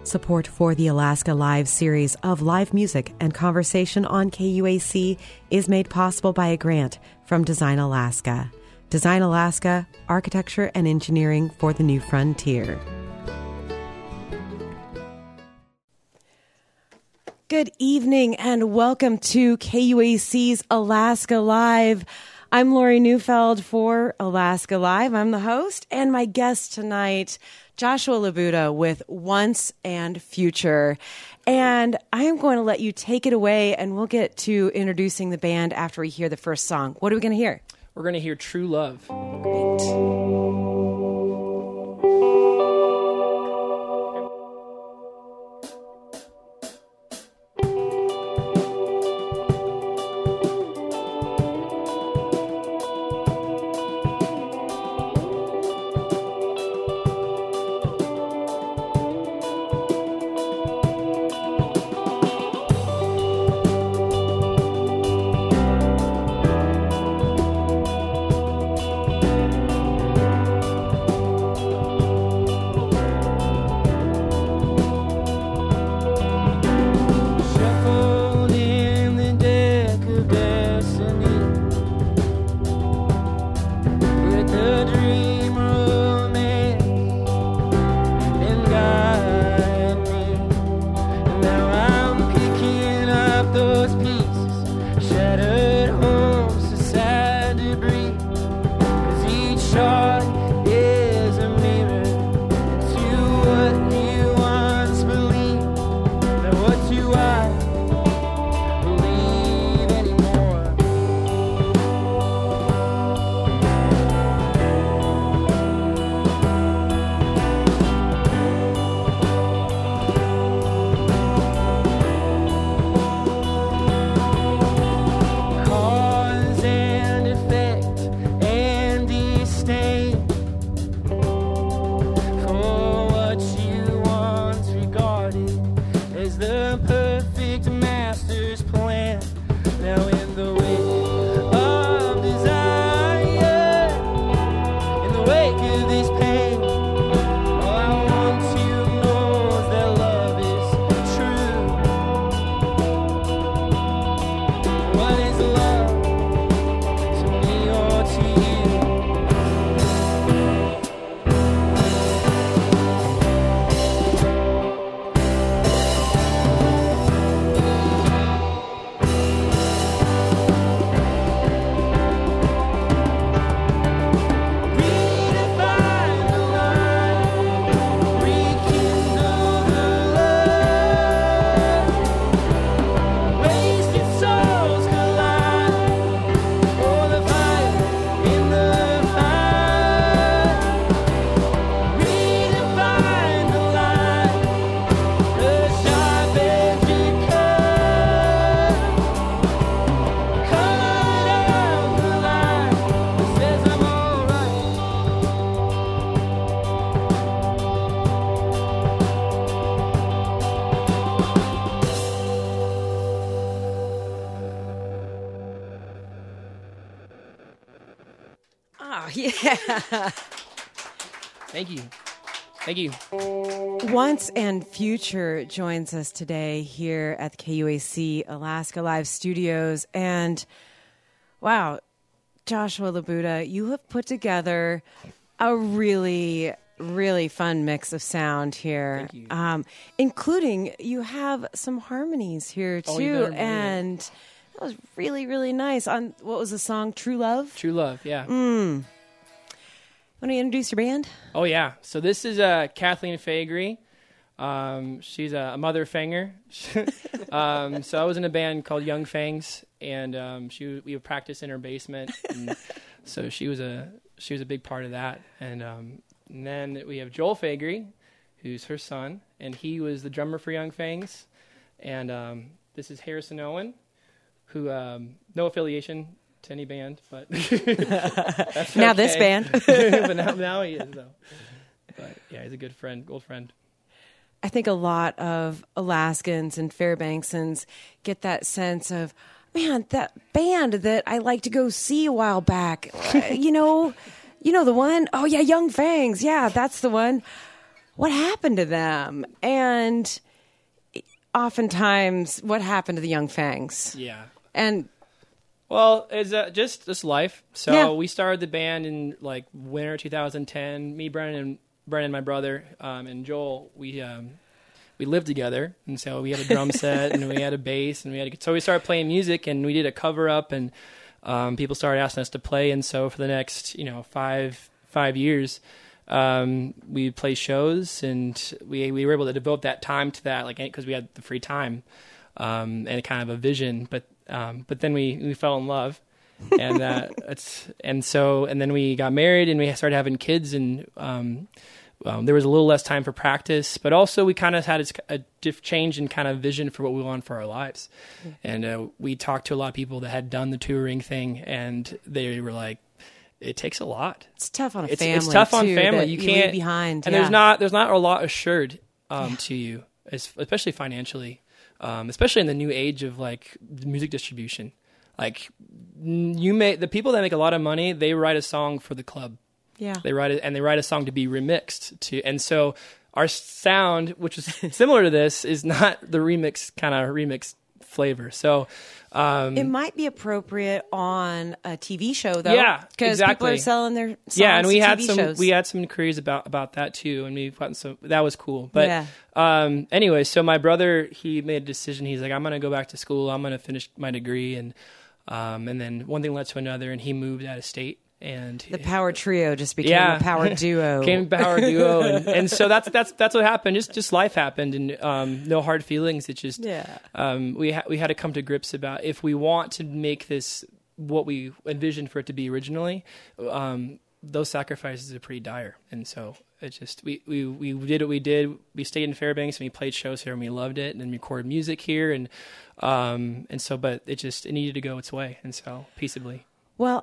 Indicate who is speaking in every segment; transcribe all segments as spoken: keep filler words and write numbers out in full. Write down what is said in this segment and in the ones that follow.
Speaker 1: Support for the Alaska Live series of live music and conversation on K U A C is made possible by a grant from Design Alaska. Design Alaska, architecture and engineering for the new frontier. Good evening and welcome to K U A C's Alaska Live. I'm Lori Neufeld for Alaska Live. I'm the host, and my guest tonight, Joshua Labuda with Once and Future. And I'm going to let you take it away, and we'll get to introducing the band after we hear the first song. What are we going to hear?
Speaker 2: We're going to hear True Love.
Speaker 1: Great.
Speaker 2: Thank you. Thank you.
Speaker 1: Once and Future joins us today here at the K U A C Alaska Live Studios. And wow, Joshua Labuda, you have put together a really, really fun mix of sound here.
Speaker 2: Thank you.
Speaker 1: Um, including you have some harmonies here too.
Speaker 2: Oh, you better
Speaker 1: and that was really, really nice. On what was the song? True Love?
Speaker 2: True Love, yeah.
Speaker 1: Mm. Want to introduce your band?
Speaker 2: Oh, yeah. So this is uh, Kathleen Faegre. Um, she's a, a mother fanger. um, so I was in a band called Young Fangs, and um, she we would practice in her basement. And so she was a she was a big part of that. And, um, and then we have Joel Faegre, who's her son, and he was the drummer for Young Fangs. And um, this is Harrison Owen, who um, no affiliation to any band, but that's
Speaker 1: now
Speaker 2: okay.
Speaker 1: this band.
Speaker 2: But now, now he is, though. But yeah, he's a good friend, old friend.
Speaker 1: I think a lot of Alaskans and Fairbanksans get that sense of, man, that band that I like to go see a while back, uh, you know, you know the one? Oh, yeah, Young Fangs. Yeah, that's the one. what happened to them? And oftentimes, what happened to the Young Fangs?
Speaker 2: Yeah.
Speaker 1: And
Speaker 2: Well, it's uh, just this life. So
Speaker 1: Yeah.
Speaker 2: we started the band in like winter two thousand ten. Me, Brennan, and Brennan, my brother, um, and Joel. We um, we lived together, and so we had a drum set, and we had a bass, and we had a, so we started playing music, and we did a cover up, and um, people started asking us to play, and so for the next you know five five years. Um, we play shows, and we we were able to devote that time to that, like because we had the free time um, and kind of a vision. But um, but then we, we fell in love, and uh, it's and so and then we got married, and we started having kids, and um, um, there was a little less time for practice. But also we kind of had a, a diff change in kind of vision for what we want for our lives, mm-hmm. and uh, we talked to a lot of people that had done the touring thing, and they were like, it takes a lot.
Speaker 1: It's tough on a
Speaker 2: it's,
Speaker 1: family.
Speaker 2: It's tough on
Speaker 1: too,
Speaker 2: family.
Speaker 1: that
Speaker 2: You
Speaker 1: you
Speaker 2: can't
Speaker 1: leave behind,
Speaker 2: and
Speaker 1: yeah.
Speaker 2: there's not there's not a lot assured um,
Speaker 1: Yeah.
Speaker 2: to you, as, especially financially, um, especially in the new age of like music distribution. Like you may the people that make a lot of money, they write a song for the club.
Speaker 1: Yeah,
Speaker 2: They write it and they write a song to be remixed to, and so our sound, which is similar to this, is not the remix kind of remix flavor. So. Um,
Speaker 1: it might be appropriate on a T V show, though.
Speaker 2: Yeah,
Speaker 1: because
Speaker 2: exactly.
Speaker 1: people are selling their songs
Speaker 2: yeah, and we
Speaker 1: to
Speaker 2: had
Speaker 1: T V
Speaker 2: some
Speaker 1: shows.
Speaker 2: we had some inquiries about about that too, and we've gotten some. That was cool, but
Speaker 1: Yeah.
Speaker 2: um, anyway, so my brother he made a decision. He's like, I'm going to go back to school. I'm going to finish my degree, and um, and then one thing led to another, and he moved out of state. And
Speaker 1: The power trio just became
Speaker 2: Yeah.
Speaker 1: a power duo.
Speaker 2: came power duo, and, and so that's that's that's what happened. Just just life happened, and um, no hard feelings. It just
Speaker 1: Yeah.
Speaker 2: um, we ha- we had to come to grips about if we want to make this what we envisioned for it to be originally. Um, those sacrifices are pretty dire, and so it just we, we we did what we did. We stayed in Fairbanks and we played shows here, and we loved it, and then recorded music here, and um, and so but it just it needed to go its way, and so peaceably.
Speaker 1: Well,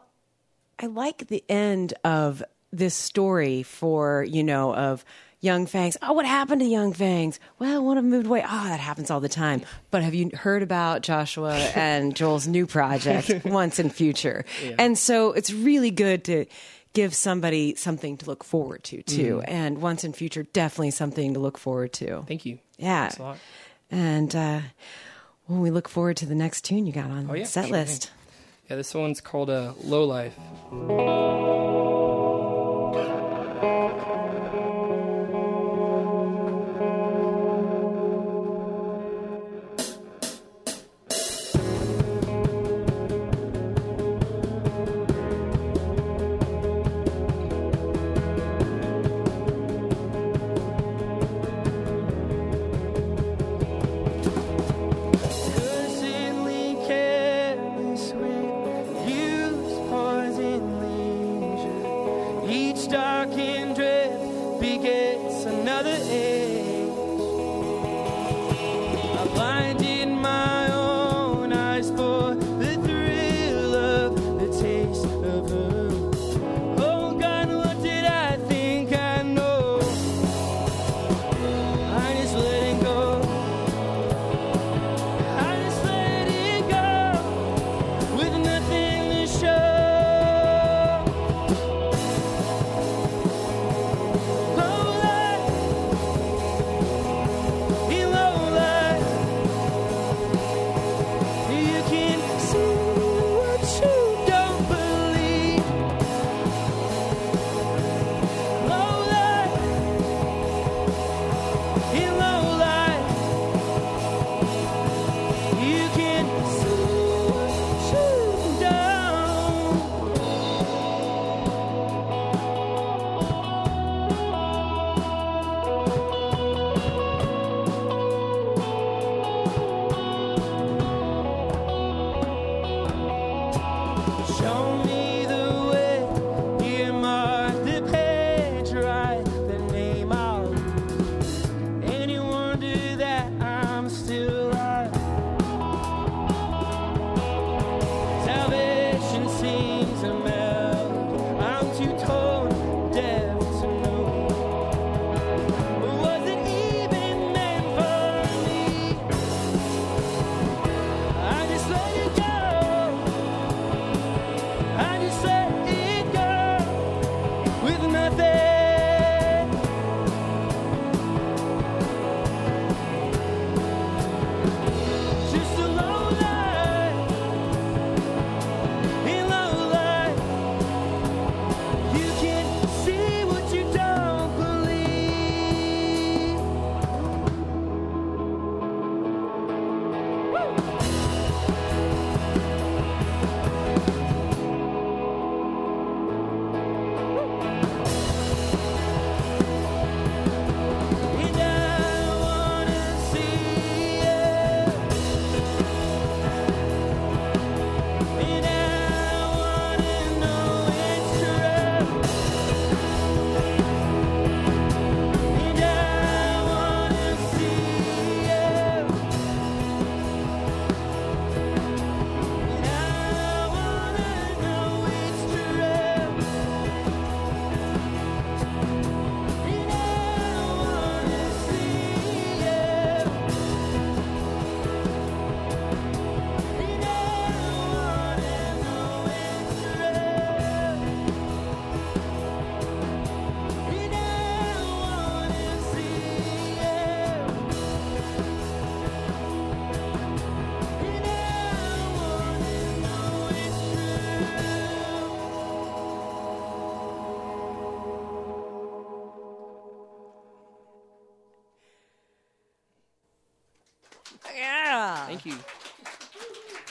Speaker 1: I like the end of this story for, you know, of Young Fangs. Oh, what happened to Young Fangs? Well, one of them moved away. Oh, that happens all the time. But have you heard about Joshua and Joel's new project, Once and Future?
Speaker 2: Yeah.
Speaker 1: And so it's really good to give somebody something to look forward to, too.
Speaker 2: Mm.
Speaker 1: And Once and Future, definitely something to look forward to.
Speaker 2: Thank you.
Speaker 1: Yeah.
Speaker 2: Thanks a lot.
Speaker 1: And uh, well, we look forward to the next tune you got on
Speaker 2: Oh, yeah,
Speaker 1: the set
Speaker 2: sure
Speaker 1: list.
Speaker 2: thing. Yeah, this one's called uh, Low Life. Constantly careless with use poison leaves.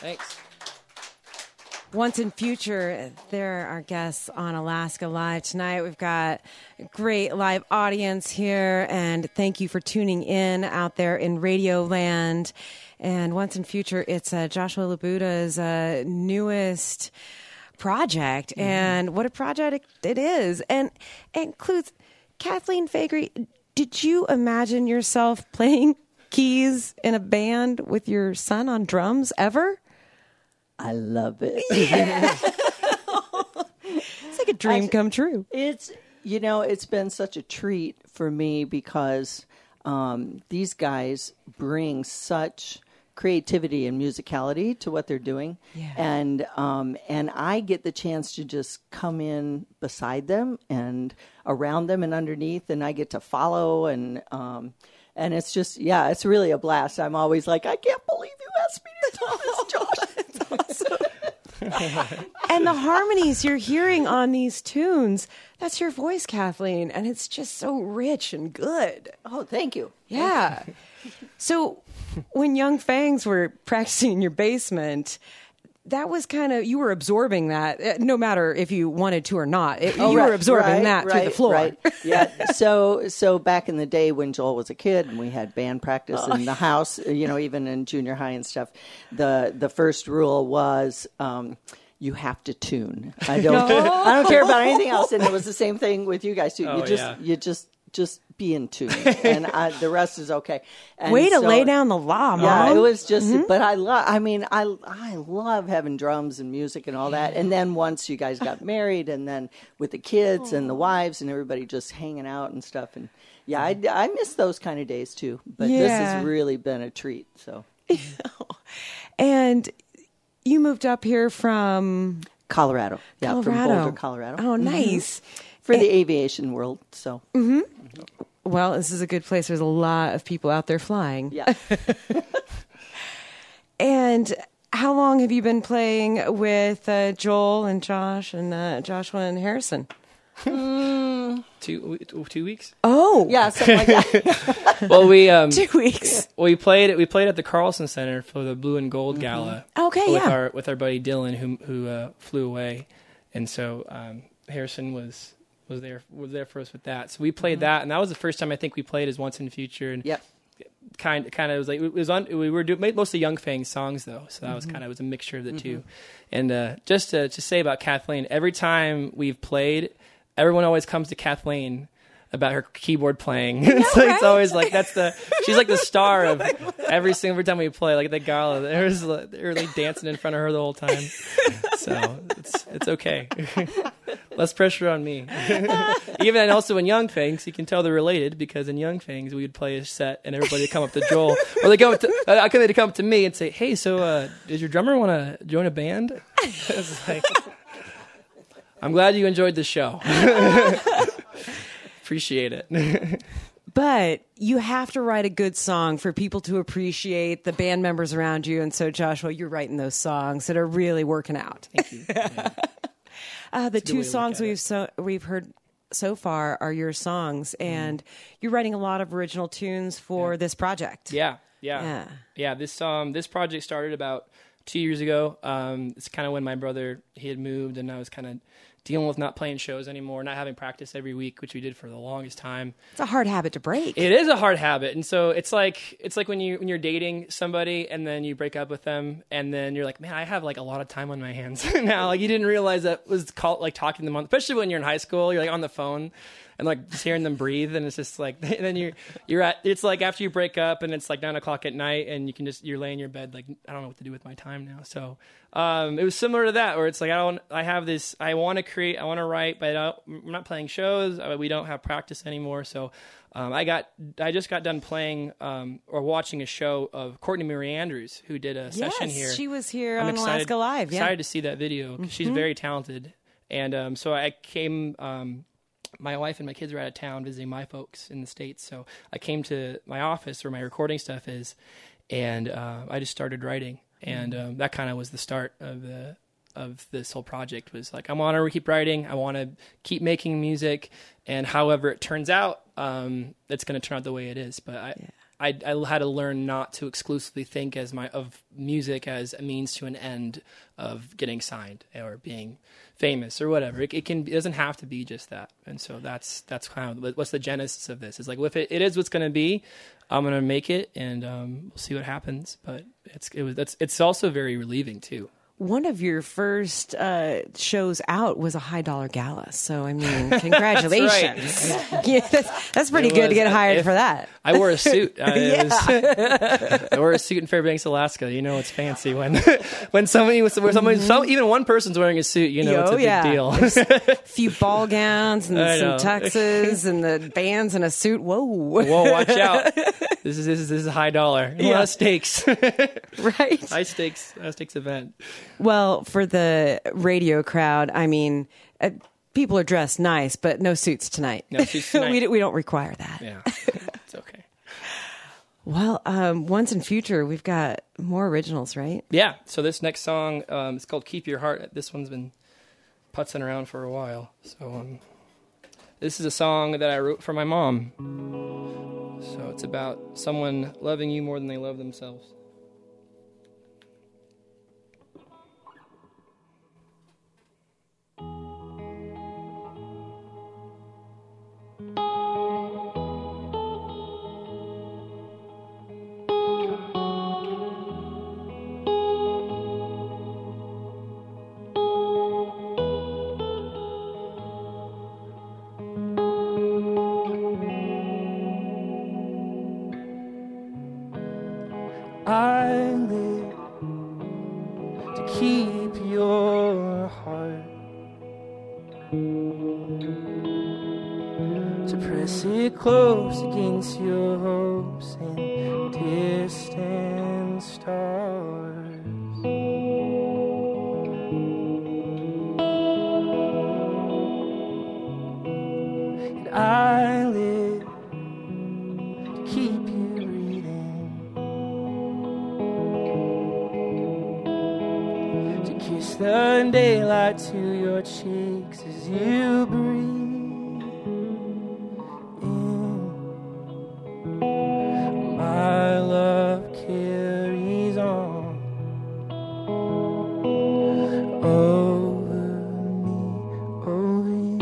Speaker 2: Thanks.
Speaker 1: Once in Future, they're our guests on Alaska Live tonight. We've got a great live audience here, and thank you for tuning in out there in Radio Land. And Once in Future, it's uh, Joshua Labuda's uh, newest project, mm-hmm. and what a project it is. And it includes Kathleen Faegre. Did you imagine yourself playing keys in a band with your son on drums ever?
Speaker 3: I love it.
Speaker 1: Yeah. It's like a dream I, come true.
Speaker 3: It's, you know, it's been such a treat for me because um, these guys bring such creativity and musicality to what they're doing.
Speaker 1: Yeah.
Speaker 3: And um, and I get the chance to just come in beside them and around them and underneath, and I get to follow and um, and it's just, yeah, it's really a blast. I'm always like, I can't believe you asked me to do this, Josh.
Speaker 1: And the harmonies you're hearing on these tunes, that's your voice, Kathleen, and it's just so rich and good.
Speaker 3: Oh, thank you.
Speaker 1: Yeah.
Speaker 3: Thank you.
Speaker 1: So when Young Fangs were practicing in your basement, that was kind of, you were absorbing that, no matter if you wanted to or not. It,
Speaker 3: oh,
Speaker 1: you
Speaker 3: right,
Speaker 1: were absorbing
Speaker 3: right,
Speaker 1: that
Speaker 3: right,
Speaker 1: through the floor.
Speaker 3: Right. Yeah. So, so back in the day when Joel was a kid and we had band practice
Speaker 1: oh.
Speaker 3: in the house, you know, even in junior high and stuff, the the first rule was um, you have to tune. I don't, no. I don't care about anything else. And it was the same thing with you guys too.
Speaker 2: Oh,
Speaker 3: you just,
Speaker 2: yeah.
Speaker 3: you just. Just be in tune, and I, the rest is okay. And
Speaker 1: Way to
Speaker 3: so,
Speaker 1: lay down the law, Mom.
Speaker 3: Yeah, it was just.
Speaker 1: Mm-hmm.
Speaker 3: But I love. I mean, I I love having drums and music and all that. And then once you guys got married, and then with the kids and the wives and everybody just hanging out and stuff, and yeah, I, I miss those kind of days too. But
Speaker 1: yeah.
Speaker 3: this has really been a treat. So,
Speaker 1: and you moved up here from
Speaker 3: Colorado. Yeah,
Speaker 1: Colorado.
Speaker 3: from Boulder, Colorado.
Speaker 1: Oh, nice.
Speaker 3: Mm-hmm. For the aviation world, so.
Speaker 1: Mm-hmm. Well, this is a good place. There's a lot of people out there flying.
Speaker 3: Yeah.
Speaker 1: And how long have you been playing with uh, Joel and Josh and uh, Joshua and Harrison?
Speaker 2: Mm. two two weeks.
Speaker 1: Oh,
Speaker 3: yeah, something like that.
Speaker 2: Well, we um,
Speaker 1: two weeks.
Speaker 2: Well, we played we played at the Carlson Center for the Blue and Gold Gala.
Speaker 1: Mm-hmm. Okay,
Speaker 2: with
Speaker 1: yeah.
Speaker 2: our with our buddy Dylan, who who uh, flew away, and so um, Harrison was. was there was there for us with that. So we played mm-hmm. that, and that was the first time I think we played as Once in the Future. And
Speaker 3: yep.
Speaker 2: kind kind of was like it was on. We were doing mostly Young Fangs songs though, so that
Speaker 3: mm-hmm.
Speaker 2: was kind of was a mixture of the
Speaker 3: mm-hmm.
Speaker 2: two. And uh, just to, to say about Kathleen, every time we've played, everyone always comes to Kathleen about her keyboard playing. it's,
Speaker 1: right?
Speaker 2: It's always like that's the she's like the star of every single every time we play. Like the gala, they're just like, they're like dancing in front of her the whole time. So it's it's okay. Less pressure on me. Even and also in Young Fangs, you can tell they're related because in Young Fangs we would play a set and everybody would come up to Joel or they come up to uh, I come to come up to me and say, "Hey, so uh, does your drummer want to join a band?" It's like, I'm glad you enjoyed the show. Appreciate it.
Speaker 1: But you have to write a good song for people to appreciate the band members around you. And so, Joshua, you're writing those songs that are really working out.
Speaker 2: Thank you. Yeah.
Speaker 1: uh, the two songs we've so we've heard so far are your songs, and mm. you're writing a lot of original tunes for yeah. this project.
Speaker 2: Yeah, yeah,
Speaker 1: yeah.
Speaker 2: Yeah. This um this project started about two years ago. Um, it's kind of when my brother he had moved, and I was kind of dealing with not playing shows anymore, not having practice every week, which we did for the longest time.
Speaker 1: It's a hard habit to break.
Speaker 2: It is a hard habit. And so it's like it's like when you when you're dating somebody and then you break up with them and then you're like, man, I have like a lot of time on my hands now. Like you didn't realize that was called like talking to them on, especially when you're in high school, you're like on the phone and like just hearing them breathe, and it's just like and then you're you're at it's like after you break up and it's like nine o'clock at night and you can just you're laying in your bed like I don't know what to do with my time now. So um, it was similar to that where it's like I don't I have this I want to create I want to write, but I don't, I'm not playing shows. We don't have practice anymore, so um, I got I just got done playing um, or watching a show of Courtney Marie Andrews who did a
Speaker 1: yes,
Speaker 2: session here.
Speaker 1: She was here
Speaker 2: I'm
Speaker 1: on
Speaker 2: excited,
Speaker 1: Alaska Live. Yeah,
Speaker 2: excited to see that video because mm-hmm. she's very talented, and um, so I came. Um, My wife and my kids were out of town visiting my folks in the States, so I came to my office where my recording stuff is, and uh, I just started writing, and um, that kind of was the start of the of this whole project. Was like I want to keep writing, I want to keep making music, and however it turns out, um, it's going to turn out the way it is. But I,
Speaker 1: yeah.
Speaker 2: I, I had to learn not to exclusively think as my of music as a means to an end of getting signed or being famous or whatever. It, it can it doesn't have to be just that. And so that's that's kind of what's the genesis of this. It's like if it, it is what's going to be, I'm going to make it, and um, we'll see what happens. But it's it was that's it's also very relieving too.
Speaker 1: One of your first uh, shows out was a high dollar gala. So, I mean, congratulations.
Speaker 2: That's right.
Speaker 1: yeah, that's, that's pretty
Speaker 2: It
Speaker 1: good
Speaker 2: was-
Speaker 1: to get hired
Speaker 2: if-
Speaker 1: for that.
Speaker 2: I wore a suit. Uh, it was- I wore a suit in Fairbanks, Alaska. You know it's fancy when when somebody was where somebody some, even one person's wearing a suit. You know it's a
Speaker 1: Oh,
Speaker 2: big
Speaker 1: yeah.
Speaker 2: deal.
Speaker 1: A few ball gowns and
Speaker 2: I
Speaker 1: some
Speaker 2: know.
Speaker 1: tuxes and the bands in a suit. Whoa.
Speaker 2: Whoa, watch out! This is this is this is a high dollar. A lot of stakes.
Speaker 1: Right?
Speaker 2: high stakes. High stakes event.
Speaker 1: Well, for the radio crowd, I mean, uh, people are dressed nice, but no suits tonight.
Speaker 2: No suits tonight.
Speaker 1: we, d- we don't require that.
Speaker 2: Yeah, it's okay.
Speaker 1: Well, um, once in future, we've got more originals, right?
Speaker 2: Yeah. So this next song, um, it's called "Keep Your Heart." This one's been putzing around for a while. So um, this is a song that I wrote for my mom. So it's about someone loving you more than they love themselves. I live to keep your heart, to press it close against your hopes and distant stars. And I live to keep you breathing, to kiss the daylight to your cheeks as you breathe in. My love carries on over me, over you.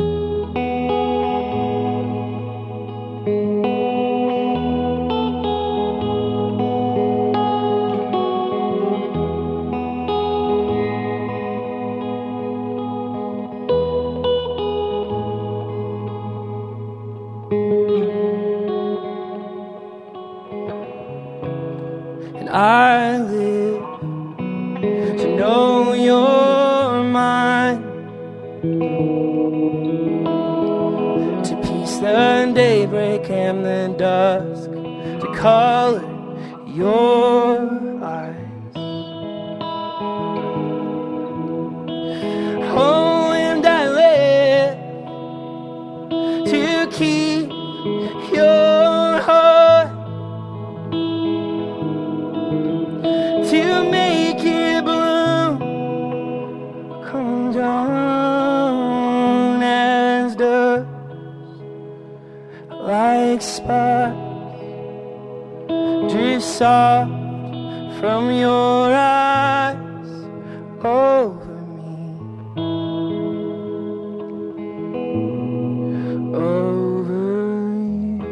Speaker 2: And I live to know you're mine, to piece the daybreak and the dusk, to color your eyes. Oh, and I live to keep your heart, to make it bloom, come down as dust, like sparks, drift soft from your eyes over me, over you.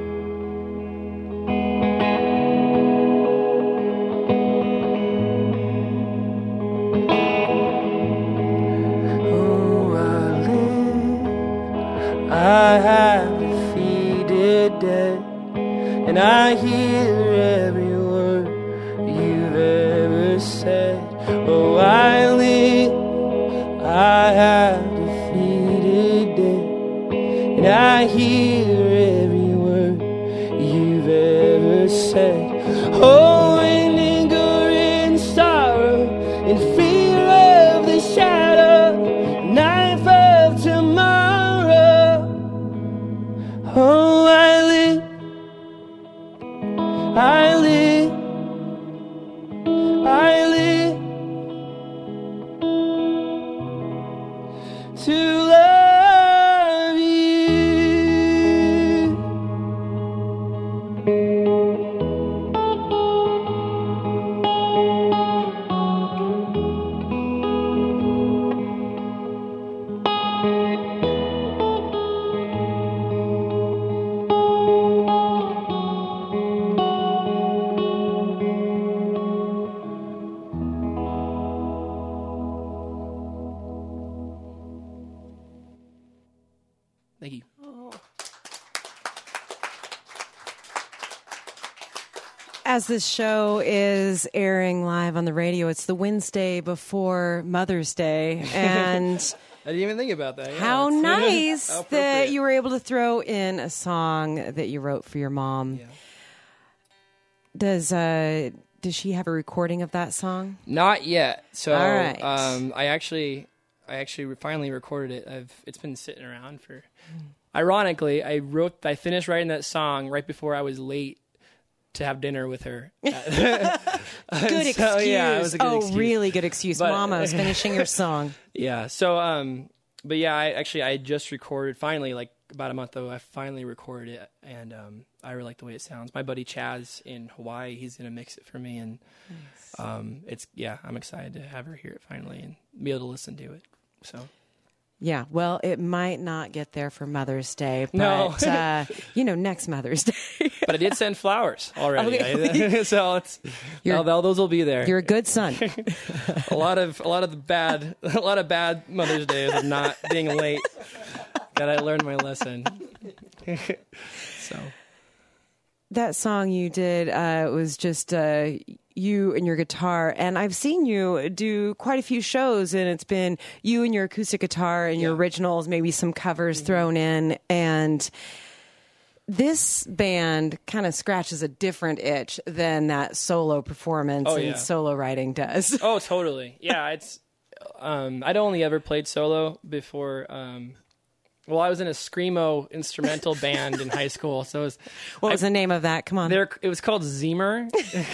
Speaker 2: Oh, I live, I have defeated death, and I hear every word you've ever said. Oh, I live, I have defeated death, and I hear every word you've ever said. Oh, in anger and sorrow, in fear of the shadow, knife of tomorrow. Oh, I live, I live, I live to love you. Thank you.
Speaker 1: As this show is airing live on the radio, it's the Wednesday before Mother's Day, and
Speaker 2: I didn't even think about that. Yeah,
Speaker 1: how
Speaker 2: that's-
Speaker 1: nice
Speaker 2: how
Speaker 1: that
Speaker 2: appropriate.
Speaker 1: you were able to throw in a song that you wrote for your mom.
Speaker 2: Yeah.
Speaker 1: Does uh, does she have a recording of that song?
Speaker 2: Not yet. So
Speaker 1: All right.
Speaker 2: um, I actually, I actually re- finally recorded it. I've it's been sitting around for. Ironically, I wrote, I finished writing that song right before I was late to have dinner with her.
Speaker 1: Good excuse.
Speaker 2: So, yeah, it was a good
Speaker 1: oh,
Speaker 2: excuse.
Speaker 1: really good excuse.
Speaker 2: But-
Speaker 1: Mama was finishing your song.
Speaker 2: Yeah. So, um, but yeah, I actually I just recorded finally, like about a month ago. I finally recorded it, and um, I really like the way it sounds. My buddy Chaz in Hawaii, he's gonna mix it for me, and
Speaker 1: Nice.
Speaker 2: um, it's yeah, I'm excited to have her hear it finally and be able to listen to it. So.
Speaker 1: Yeah, well, it might not get there for Mother's Day,
Speaker 2: No.
Speaker 1: but, uh, you know, next Mother's Day.
Speaker 2: But I did send flowers already,
Speaker 1: Okay.
Speaker 2: I- so it's
Speaker 1: You're-
Speaker 2: well, those will be there.
Speaker 1: You're a good son.
Speaker 2: A lot of a lot of the bad a lot of bad Mother's Days of not being late. That I learned my lesson. So
Speaker 1: That song you did uh, was just uh, you and your guitar, and I've seen you do quite a few shows, and it's been you and your acoustic guitar and your
Speaker 2: Yeah.
Speaker 1: originals, maybe some covers thrown in, and this band kind of scratches a different itch than that solo performance
Speaker 2: Oh,
Speaker 1: and
Speaker 2: yeah.
Speaker 1: solo writing does.
Speaker 2: oh totally yeah it's um, I'd only ever played solo before. Um, well, I was in a screamo instrumental band in high school, so it was
Speaker 1: What was the name of that? Come on.
Speaker 2: there. It was called Zemer.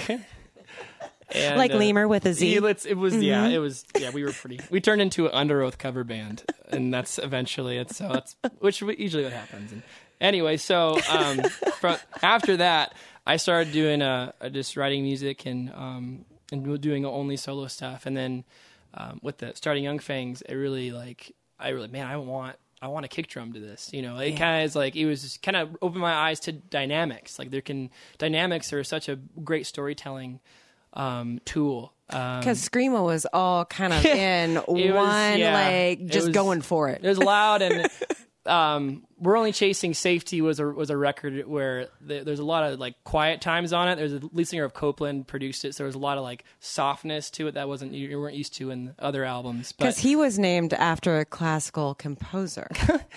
Speaker 2: And,
Speaker 1: Like
Speaker 2: uh,
Speaker 1: lemur with a Z?
Speaker 2: yeah, it's- it was yeah, it was yeah. We were pretty. We turned into an Under Oath cover band, and that's eventually it. So that's which usually what happens. And anyway, so um, from after that, I started doing uh, uh, just writing music and um, and doing only solo stuff. And then um, with the starting Young Fangs, I really like. I really man, I want. I want a kick drum to this, you know. It
Speaker 1: Yeah.
Speaker 2: kind of is like it was just kind of opened my eyes to dynamics. Like there can dynamics are such a great storytelling um, tool. Um,
Speaker 1: Because Screamo was all kind of in one,
Speaker 2: yeah,
Speaker 1: like,
Speaker 2: it
Speaker 1: just
Speaker 2: was-
Speaker 1: going for it.
Speaker 2: It was loud, and um, "We're Only Chasing Safety" was a was a record where the, there's a lot of like quiet times on it. There's a lead singer of Copeland produced it, so there was a lot of like softness to it that wasn't you, you weren't used to in other albums.
Speaker 1: Because
Speaker 2: But
Speaker 1: he was named after a classical composer.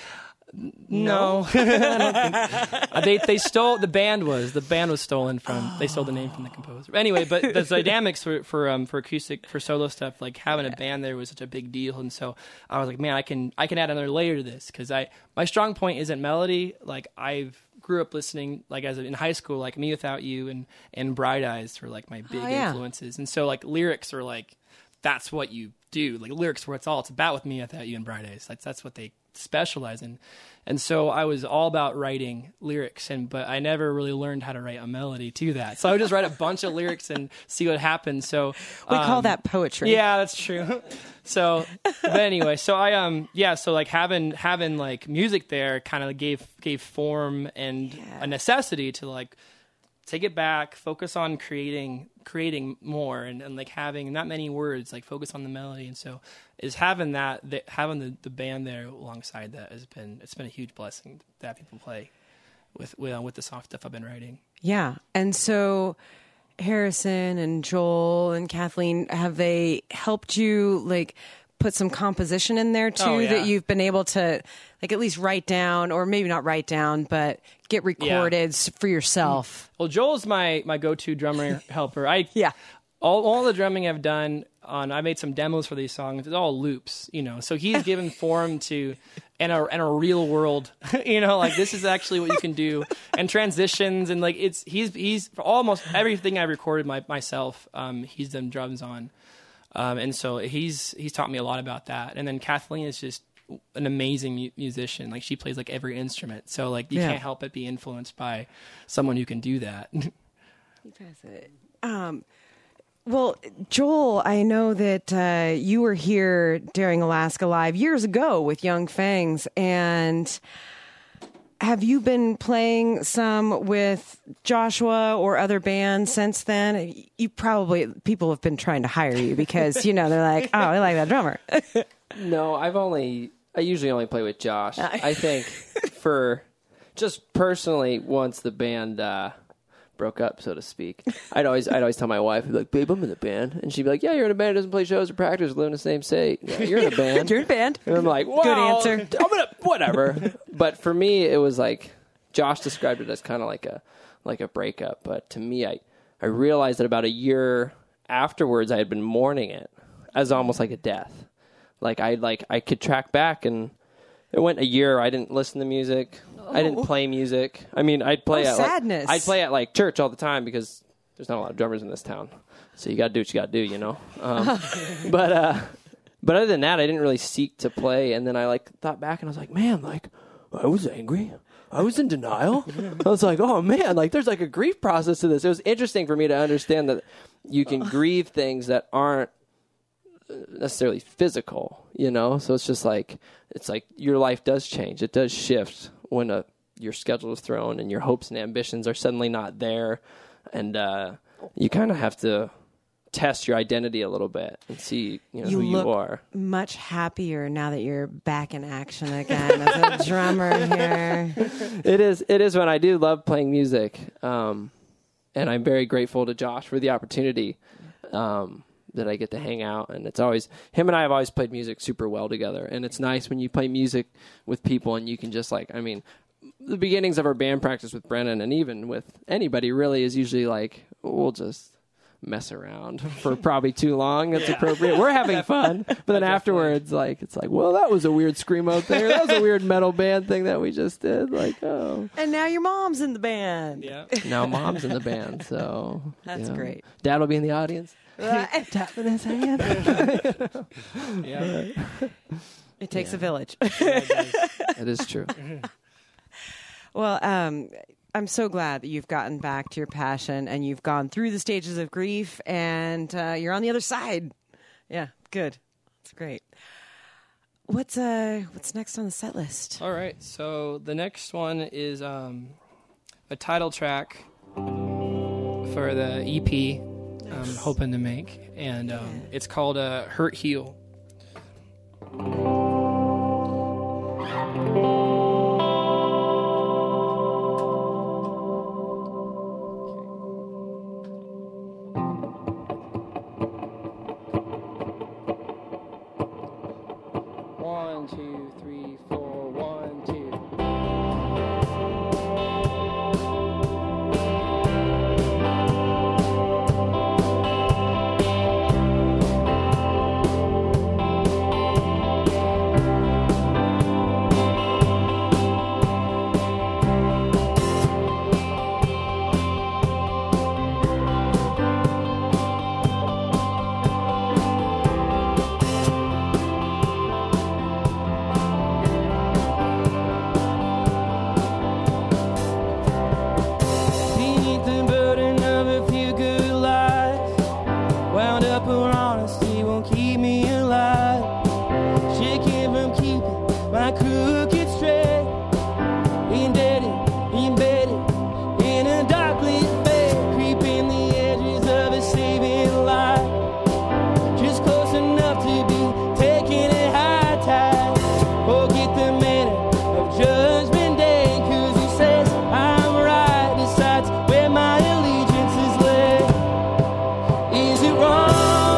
Speaker 2: no, I don't think- uh, they they stole the band was the band was stolen from they stole the name from the composer. Anyway, but the dynamics for for um for acoustic for solo stuff, like having a band there was such a big deal, and so I was like, man, I can I can add another layer to this because I my strong point isn't melody. Like I've grew up listening like as a, in high school, like Me Without You and and Bright Eyes were like my big
Speaker 1: Oh, yeah.
Speaker 2: influences, and so like lyrics are like that's what you do. Like lyrics where it's all it's about with Me Without You and Bright Eyes. That's that's what they specialize in. And so I was all about writing lyrics, and but I never really learned how to write a melody to that. So I would just write a bunch of lyrics and see what happens. So
Speaker 1: We call
Speaker 2: um,
Speaker 1: that poetry.
Speaker 2: yeah, that's true. So, but anyway, so I um yeah, so like having having like music there kind of gave gave form and
Speaker 1: Yeah.
Speaker 2: a necessity to like take it back, focus on creating creating more, and, and like having not many words, like focus on the melody. And so is having that, that having the, the band there alongside that has been it's been a huge blessing to have people play with with, uh, with the soft stuff I've been writing.
Speaker 1: Yeah. And so Harrison and Joel and Kathleen, have they helped you like put some composition in there too
Speaker 2: Oh, yeah.
Speaker 1: that you've been able to like at least write down, or maybe not write down, but get recorded s for yourself?
Speaker 2: Well, Joel's my my go-to drummer helper. I
Speaker 1: Yeah.
Speaker 2: all all the drumming I've done on I made some demos for these songs. It's all loops, you know. So he's given form to and a and a real world, you know, like this is actually what you can do, and transitions, and like it's he's he's for almost everything I recorded my, myself. Um, he's done drums on, um, and so he's he's taught me a lot about that. And then Kathleen is just an amazing mu- musician. Like she plays like every instrument, so like you
Speaker 1: Yeah.
Speaker 2: can't help but be influenced by someone who can do that.
Speaker 1: Um, well, Joel, I know that uh, you were here during Alaska Live years ago with Young Fangs, and have you been playing some with Joshua or other bands since then? You probably, people have been trying to hire you because, you know, they're like, oh, I like that drummer.
Speaker 4: No, I've only I usually only play with Josh. I think for just personally, once the band uh, broke up, so to speak, I'd always I'd always tell my wife, I'd be like, babe, I'm in the band. And she'd be like, yeah, you're in a band, doesn't play shows or practice, live in the same state. Yeah, you're in a band.
Speaker 1: You're in a band.
Speaker 4: And I'm like, wow.
Speaker 1: Good answer.
Speaker 4: I'm gonna, whatever. But for me, it was like, Josh described it as kind of like a like a breakup. But to me, I, I realized that about a year afterwards, I had been mourning it as almost like a death. Like I like I could track back, and it went a year. I didn't listen to music. Oh. I didn't play music. I mean, I'd play
Speaker 1: oh,
Speaker 4: at
Speaker 1: sadness.
Speaker 4: Like, I'd play at like church all the time because there's not a lot of drummers in this town. So you got to do what you got to do, you know. Um, but uh, but other than that, I didn't really seek to play. And then I like thought back, and I was like, man, like I was angry. I was in denial. I was like, oh man, like there's like a grief process to this. It was interesting for me to understand that you can grieve things that aren't necessarily physical, you know. So it's just like it's like your life does change. It does shift when a, your schedule is thrown and your hopes and ambitions are suddenly not there, and uh, you kind of have to test your identity a little bit and see you know
Speaker 1: you
Speaker 4: who
Speaker 1: look
Speaker 4: you are.
Speaker 1: Much happier now that you're back in action again as a drummer here.
Speaker 4: It is. It is when I do love playing music, um, and I'm very grateful to Josh for the opportunity. Um, that I get to hang out, and it's always him and I have always played music super well together, and it's nice when you play music with people and you can just like I mean the beginnings of our band practice with Brennan and even with anybody really is usually like we'll just mess around for probably too long. That's yeah. appropriate. We're having fun, but then afterwards like it's like well that was a weird screamo thing, or that was a weird metal band thing that we just did, like oh
Speaker 1: and now your mom's in the band.
Speaker 2: Yeah,
Speaker 4: now mom's in the band, so
Speaker 1: that's
Speaker 4: you know.
Speaker 1: Great.
Speaker 4: Dad will be in the audience.
Speaker 1: Right.
Speaker 4: Tapping his hand.
Speaker 2: Yeah.
Speaker 1: It takes
Speaker 4: yeah.
Speaker 1: a village.
Speaker 4: It is true.
Speaker 1: Well, um, I'm so glad that you've gotten back to your passion and you've gone through the stages of grief and uh, you're on the other side. Yeah, good. That's great. What's uh what's next on the set list?
Speaker 2: All right. So the next one is um, a title track for the E P. I'm hoping to make, and um, it's called uh, Hurt Heal. One, two, three, four, one, two.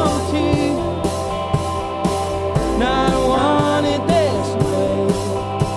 Speaker 5: Not wanted this way.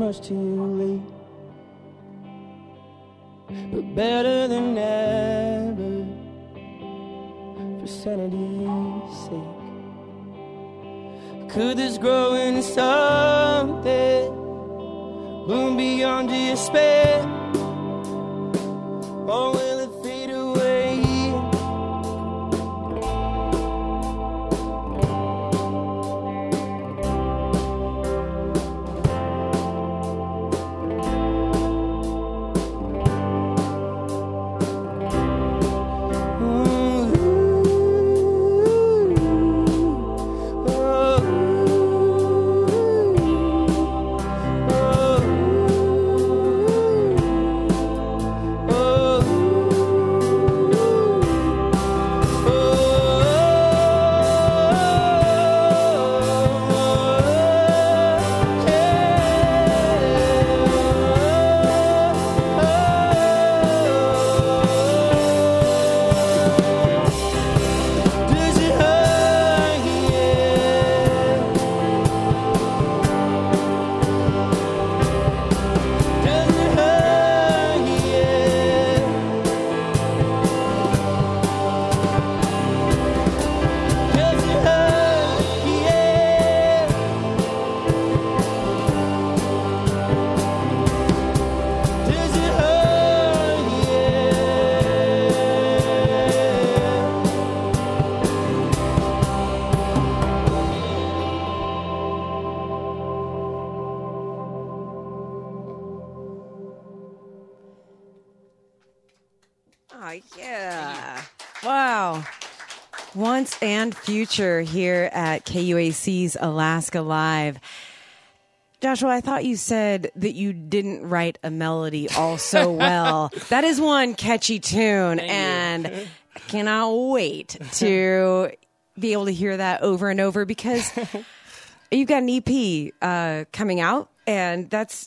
Speaker 5: much too late, but better than ever for sanity's sake. Could this grow into something, bloom beyond despair, or will it fade away?
Speaker 1: Oh, yeah. Wow. Once and future here at K U A C's Alaska Live. Joshua, I thought you said that you didn't write a melody all so well. That is one catchy tune,
Speaker 2: Thank
Speaker 1: and
Speaker 2: you.
Speaker 1: I cannot wait to be able to hear that over and over, because you've got an E P uh, coming out, and that's,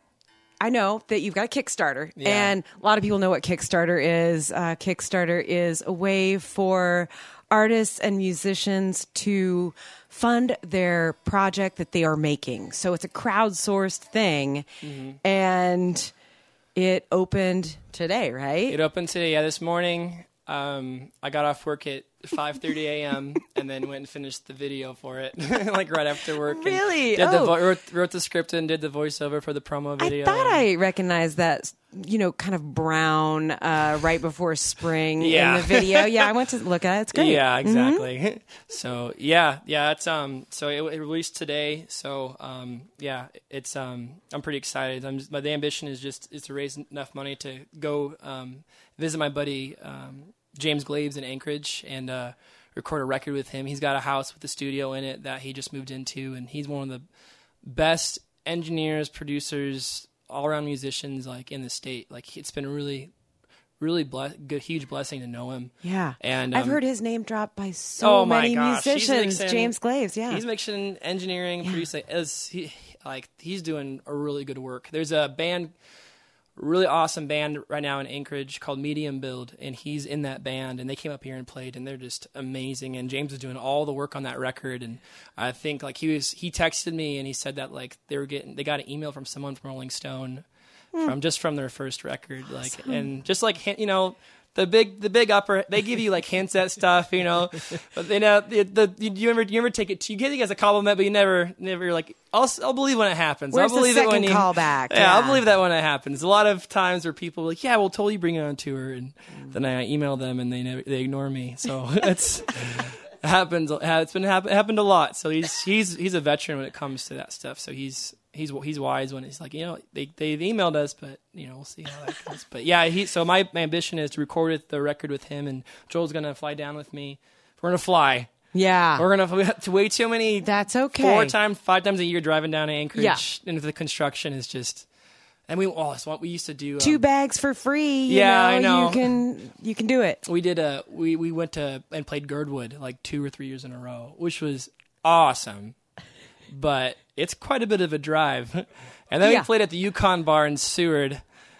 Speaker 1: I know that you've got a Kickstarter,
Speaker 2: Yeah.
Speaker 1: and a lot of people know what Kickstarter is. Uh, Kickstarter is a way for artists and musicians to fund their project that they are making. So it's a crowdsourced thing, mm-hmm. and it opened today, right?
Speaker 2: It opened today, yeah, this morning. Um, I got off work at five thirty a.m. and then went and finished the video for it, like right after work.
Speaker 1: Really?
Speaker 2: Did the
Speaker 1: Oh.
Speaker 2: vo- wrote, wrote the script and did the voiceover for the promo video.
Speaker 1: I thought I recognized that, you know, kind of brown, uh, right before spring
Speaker 2: Yeah.
Speaker 1: in the video. Yeah, I went to look at it. It's great.
Speaker 2: Yeah, exactly. So yeah, yeah, it's um, so it, it released today. So um, yeah, it's um, I'm pretty excited. I'm just, but the ambition is just is to raise enough money to go um, visit my buddy um, James Glaves in Anchorage and uh, record a record with him. He's got a house with a studio in it that he just moved into, and he's one of the best engineers, producers, all-around musicians like in the state. Like, it's been really, really ble- good, huge blessing to know him.
Speaker 1: Yeah.
Speaker 2: And
Speaker 1: I've
Speaker 2: um,
Speaker 1: heard his name dropped by so
Speaker 2: oh my
Speaker 1: many
Speaker 2: gosh, he's
Speaker 1: musicians.
Speaker 2: mixing-
Speaker 1: James Glaves, yeah.
Speaker 2: He's mixing, engineering,
Speaker 1: Yeah.
Speaker 2: producing. As he, like, he's doing a really good work. There's a band, really awesome band right now in Anchorage called Medium Build, and he's in that band, and they came up here and played, and they're just amazing. And James was doing all the work on that record, and I think like he was, he texted me and he said that like they were getting, they got an email from someone from Rolling Stone, from just from their first record, like, and just like hint- you know. The big, the big upper, they give you like hints at stuff, you know. But you know, the, the you, you ever, you ever take it, you get it as a compliment, but you never, never like. I'll, I'll believe when it happens.
Speaker 1: Where's
Speaker 2: I'll believe
Speaker 1: the
Speaker 2: it when
Speaker 1: second
Speaker 2: you
Speaker 1: callback?
Speaker 2: Yeah, I'll believe that when it happens. A lot of times where people are like, yeah, we'll totally bring it on tour, and then I email them and they never, they ignore me. So it's it happens. It's been happen, happened a lot. So he's he's he's a veteran when it comes to that stuff. So he's. He's he's wise when he's like, you know, they they've emailed us, but you know, we'll see how that goes. But yeah, he so my, my ambition is to record it, the record with him, and Joel's gonna fly down with me. We're gonna fly.
Speaker 1: Yeah.
Speaker 2: We're gonna we have to way too many.
Speaker 1: That's okay.
Speaker 2: Four times, five times a year driving down to Anchorage,
Speaker 1: Yeah.
Speaker 2: into the construction is just. And we oh, it's what we used to do. Um,
Speaker 1: Two bags for free. You
Speaker 2: Yeah,
Speaker 1: know,
Speaker 2: I know.
Speaker 1: You can you can do it.
Speaker 2: we did a we we went to and played Girdwood like two or three years in a row, which was awesome. But it's quite a bit of a drive. And then
Speaker 1: Yeah.
Speaker 2: we played at the Yukon Bar in Seward.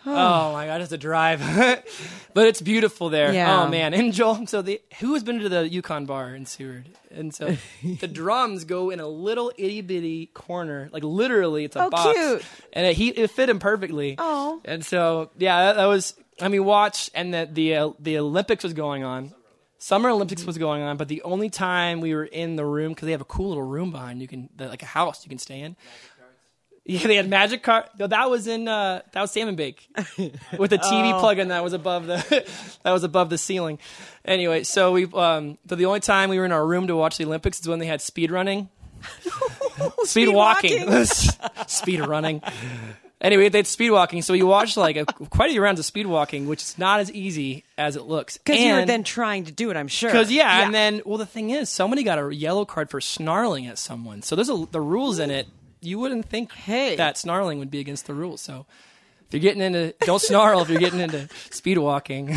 Speaker 2: Oh my God, it's a drive, but it's beautiful there.
Speaker 1: Yeah.
Speaker 2: Oh man, and Joel. So the who has been to the Yukon Bar in Seward? And so the drums go in a little itty bitty corner, like literally, it's a
Speaker 1: Oh,
Speaker 2: box,
Speaker 1: cute.
Speaker 2: and it, he it fit him perfectly.
Speaker 1: Oh.
Speaker 2: And so yeah, that, that was. I mean, watch, and the the uh, the Olympics was going on. Summer Olympics was going on, but the only time we were in the room, because they have a cool little room behind you can, like a house you can stay in. Yeah, they had magic card. No, that was in uh, that was Salmon Bake with a T V
Speaker 1: Oh.
Speaker 2: plug-in that was above the that was above the ceiling. Anyway, so we um, so the only time we were in our room to watch the Olympics is when they had speed running, speed,
Speaker 1: Speed
Speaker 2: walking,
Speaker 1: walking.
Speaker 2: speed running. Anyway, they had speed walking, so we watched like a, quite a few rounds of speed walking, which is not as easy as it looks.
Speaker 1: Because you were
Speaker 2: And-
Speaker 1: then trying to do it, I'm sure.
Speaker 2: Because yeah, and then well, the thing is, somebody got a yellow card for snarling at someone. So there's a the rules in it. You wouldn't think
Speaker 1: Hey.
Speaker 2: that snarling would be against the rules. So if you're getting into, don't snarl if you're getting into speed walking.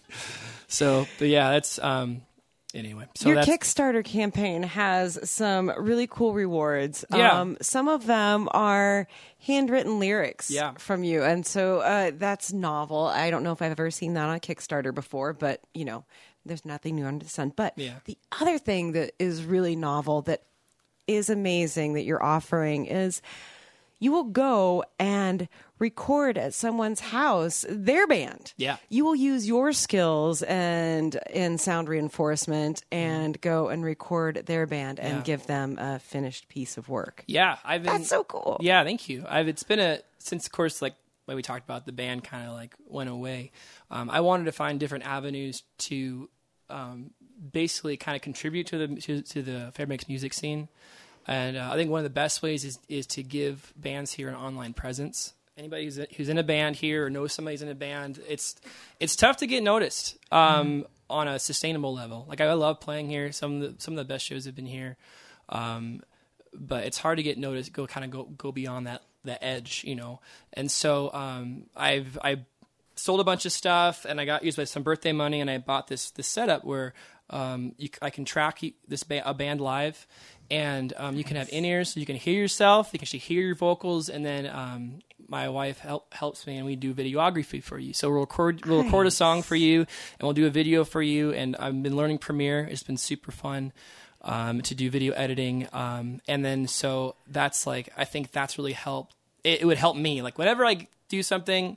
Speaker 2: So, but yeah, that's um. Anyway, so
Speaker 1: Your
Speaker 2: that's
Speaker 1: Kickstarter campaign has some really cool rewards.
Speaker 2: Yeah.
Speaker 1: Um, some of them are handwritten lyrics
Speaker 2: Yeah.
Speaker 1: from you. And so uh, that's novel. I don't know if I've ever seen that on Kickstarter before, but, you know, there's nothing new under the sun. But
Speaker 2: Yeah.
Speaker 1: the other thing that is really novel that is amazing that you're offering is you will go and record at someone's house their band.
Speaker 2: Yeah.
Speaker 1: You will use your skills and in sound reinforcement and go and record their band and
Speaker 2: Yeah.
Speaker 1: give them a finished piece of work.
Speaker 2: yeah. I've been,
Speaker 1: That's so cool.
Speaker 2: Yeah, thank you. I've it's been a since of course like when we talked about the band kind of like went away. Um, I wanted to find different avenues to um, basically kind of contribute to the to, to the Fairbanks music scene. And uh, I think one of the best ways is is to give bands here an online presence. Anybody who's who's in a band here or knows somebody's in a band, it's it's tough to get noticed um, mm-hmm. on a sustainable level. Like I love playing here. Some of the some of the best shows have been here, um, but it's hard to get noticed. Go kind of go go beyond that that edge, you know. And so um, I've I sold a bunch of stuff, and I got used by some birthday money, and I bought this this setup where um, you, I can track this ba- a band live. And um, you can have in-ears, so you can hear yourself. You can actually hear your vocals, and then um, my wife help, helps me, and we do videography for you. So we'll record, we'll record a song for you, and we'll do a video for you. And I've been learning Premiere; it's been super fun um, to do video editing. Um, and then so that's like I think that's really helped. It, it would help me, like whenever I do something.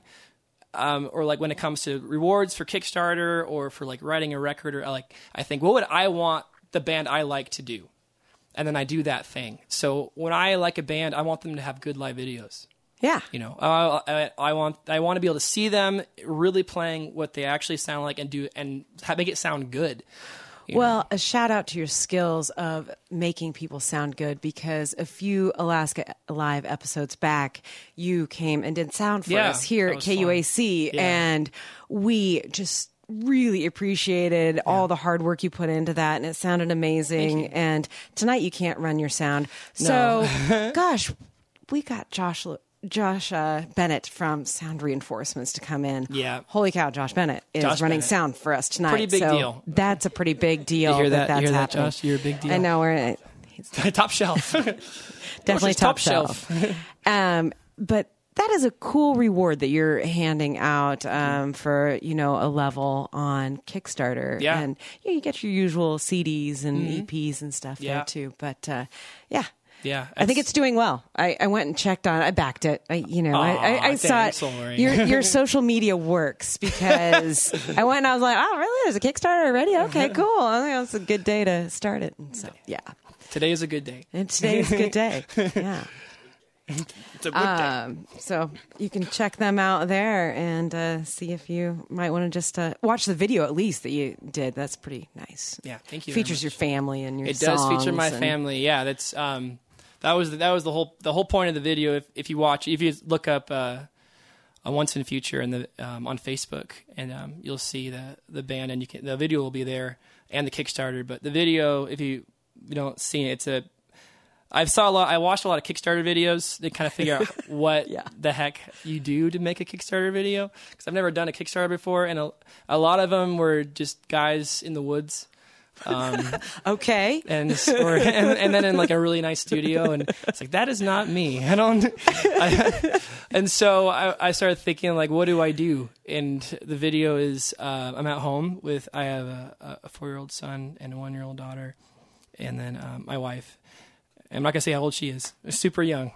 Speaker 2: Um, or like when it comes to rewards for Kickstarter or for like writing a record, or like I think, what would I want the band I like to do? And then I do that thing. So when I like a band, I want them to have good live videos.
Speaker 1: Yeah.
Speaker 2: You know, I, I, I want I want to be able to see them really playing what they actually sound like and do and have, make it sound good. you
Speaker 1: Well,
Speaker 2: know?
Speaker 1: a shout out to your skills of making people sound good, because a few Alaska Live episodes back, you came and did sound for
Speaker 2: Yeah,
Speaker 1: us here
Speaker 2: that
Speaker 1: at
Speaker 2: was
Speaker 1: K U A C,
Speaker 2: fun. Yeah.
Speaker 1: and we just really appreciated all the hard work you put into that, and it sounded amazing. And tonight you can't run your sound. So, gosh, we got Josh Josh uh, Bennett from Sound Reinforcements to come in.
Speaker 2: Yeah.
Speaker 1: Holy cow, Josh Bennett is
Speaker 2: Josh
Speaker 1: running
Speaker 2: Bennett.
Speaker 1: sound for us tonight.
Speaker 2: Pretty big
Speaker 1: So
Speaker 2: deal.
Speaker 1: That's a pretty big deal.
Speaker 2: You hear that?
Speaker 1: that's
Speaker 2: You hear that,
Speaker 1: happening.
Speaker 2: Josh? You're a big deal.
Speaker 1: I know. We're he's
Speaker 2: Top shelf.
Speaker 1: definitely
Speaker 2: Josh is
Speaker 1: top, shelf. um, but that is a cool reward that you're handing out um, for, you know, a level on Kickstarter.
Speaker 2: Yeah.
Speaker 1: And you, know, you get your usual C Ds and E Ps and stuff
Speaker 2: Yeah.
Speaker 1: there too. But uh, yeah.
Speaker 2: Yeah,
Speaker 1: I think it's doing well. I, I went and checked on it. I backed it. I, you know, I, I, I
Speaker 2: Aw,
Speaker 1: saw
Speaker 2: thanks,
Speaker 1: it.
Speaker 2: Lori.
Speaker 1: Your, your social media works, because I went and I was like, oh, really? There's a Kickstarter already? Okay, cool. I think that's a good day to start it. And so, yeah.
Speaker 2: Today is a good day.
Speaker 1: And today's a good day. Yeah.
Speaker 2: It's a good day.
Speaker 1: Um, so you can check them out there and uh, see if you might want to just uh, watch the video at least that you did. That's pretty nice.
Speaker 2: Yeah, thank you very
Speaker 1: Features
Speaker 2: much.
Speaker 1: your family and your
Speaker 2: It does feature my
Speaker 1: songs and-
Speaker 2: family. Yeah, that's um, that was that was the whole the whole point of the video. If if you watch, if you look up uh, a Once in Future in the um, on Facebook, and um, you'll see the the band, and you can the video will be there and the Kickstarter. But the video, if you you don't see it, it's a I saw a lot. I watched a lot of Kickstarter videos to kind of figure out what
Speaker 1: Yeah.
Speaker 2: the heck you do to make a Kickstarter video, because I've never done a Kickstarter before, and a, a lot of them were just guys in the woods Um,
Speaker 1: Okay.
Speaker 2: and, or, and and then in like a really nice studio, and it's like, that is not me. I don't. I, and so I, I started thinking, like, what do I do? And the video is uh, I'm at home with I have a, a four year old son and a one year old daughter, and then um, my wife. I'm not gonna say how old she is. Super young.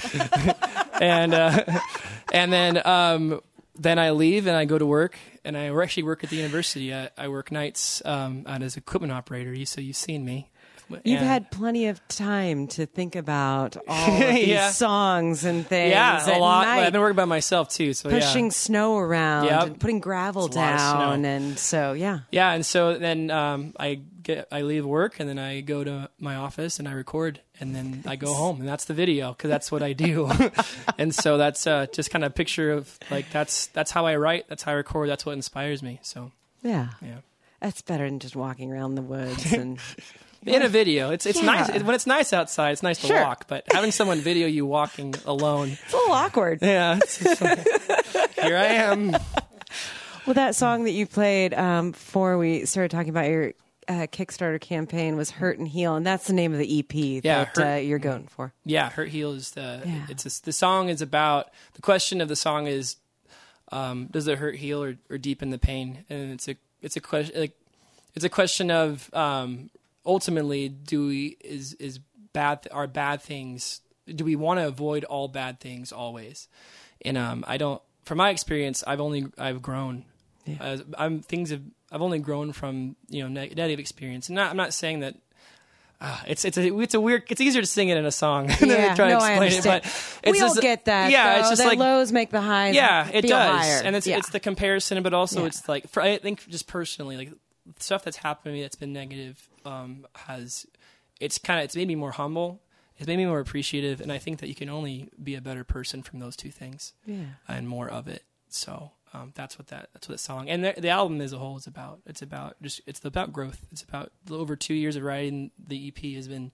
Speaker 2: and uh, and then um, then I leave and I go to work. And I actually work at the university. I, I work nights um, out as equipment operator. You, so you've seen me.
Speaker 1: You've
Speaker 2: And-
Speaker 1: had plenty of time to think about all of these
Speaker 2: Yeah.
Speaker 1: songs and things.
Speaker 2: yeah, a
Speaker 1: at
Speaker 2: lot.
Speaker 1: night,
Speaker 2: I've been working by myself too. So
Speaker 1: pushing
Speaker 2: yeah.
Speaker 1: snow around
Speaker 2: Yep.
Speaker 1: and putting gravel
Speaker 2: It's a lot of
Speaker 1: down,
Speaker 2: snow.
Speaker 1: and so yeah.
Speaker 2: Yeah, and so then um, I get I leave work and then I go to my office and I record and then I go home and that's the video because that's what I do. And so that's uh, just kind of a picture of like that's that's how I write, that's how I record, that's what inspires me. So
Speaker 1: Yeah.
Speaker 2: yeah.
Speaker 1: That's better than just walking around the woods and
Speaker 2: In a video, it's it's
Speaker 1: Yeah.
Speaker 2: nice it, when it's nice outside. It's nice to
Speaker 1: Sure.
Speaker 2: walk, but having someone video you walking alone,
Speaker 1: it's a little awkward.
Speaker 2: yeah. It's just like, here I am.
Speaker 1: Well, that song that you played um, before we started talking about your uh, Kickstarter campaign was "Hurt and Heal," and that's the name of the E P
Speaker 2: Yeah,
Speaker 1: that
Speaker 2: Hurt-
Speaker 1: uh, you're going for.
Speaker 2: Yeah, Hurt Heal is the.
Speaker 1: Yeah.
Speaker 2: It's a, the song is about the question of the song is, um, does it hurt, heal, or, or deepen the pain? And it's a it's a question like it's a question of um, ultimately do we is is bad are bad things do we want to avoid all bad things always? And um, I don't. From my experience, I've only I've grown.
Speaker 1: Yeah.
Speaker 2: Uh, I'm things have I've only grown from you know neg- negative experience. And not, I'm not saying that. Uh, it's it's a it's a weird. It's easier to sing it in a song than
Speaker 1: Yeah,
Speaker 2: to try
Speaker 1: no,
Speaker 2: to
Speaker 1: I
Speaker 2: explain it.
Speaker 1: understand.
Speaker 2: But it's
Speaker 1: We all
Speaker 2: just,
Speaker 1: get that.
Speaker 2: Yeah,
Speaker 1: though,
Speaker 2: it's just
Speaker 1: that
Speaker 2: like
Speaker 1: lows make the highs.
Speaker 2: yeah, it
Speaker 1: feel
Speaker 2: does,
Speaker 1: higher.
Speaker 2: and it's
Speaker 1: yeah.
Speaker 2: it's the comparison, but also
Speaker 1: Yeah.
Speaker 2: it's like for I think just personally, like stuff that's happened to me that's been negative um, has it's kind of it's made me more humble. It's made me more appreciative, and I think that you can only be a better person from those two things
Speaker 1: yeah.
Speaker 2: and more of it. So um, that's what that that's what the song and the, the album as a whole is about. It's about just it's about growth. It's about over two years of writing. The E P has been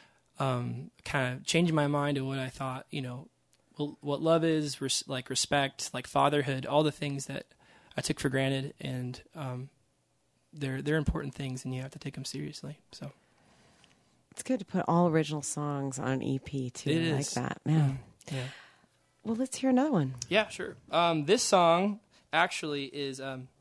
Speaker 2: um, kind of changing my mind to what I thought. You know, well, what love is, res- like respect, like fatherhood, all the things that I took for granted, and um, they're they're important things, and you have to take them seriously. So
Speaker 1: It's good to put all original songs on an E P too.
Speaker 2: It
Speaker 1: I like
Speaker 2: is.
Speaker 1: that. Yeah.
Speaker 2: yeah.
Speaker 1: Well, let's hear another one.
Speaker 2: Yeah, sure. Um, this song actually is um,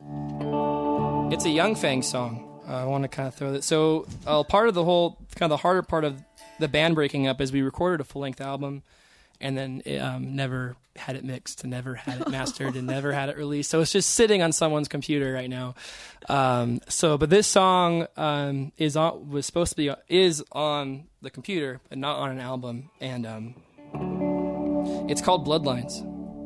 Speaker 2: it's a Young Fang song. Uh, I want to kind of throw that. So uh, part of the whole, kind of the harder part of the band breaking up is we recorded a full length album, and then it, um, never had it mixed, and never had it mastered, and never had it released. So it's just sitting on someone's computer right now. Um, so, but this song um, is on was supposed to be is on the computer, but not on an album, and um, it's called Bloodlines.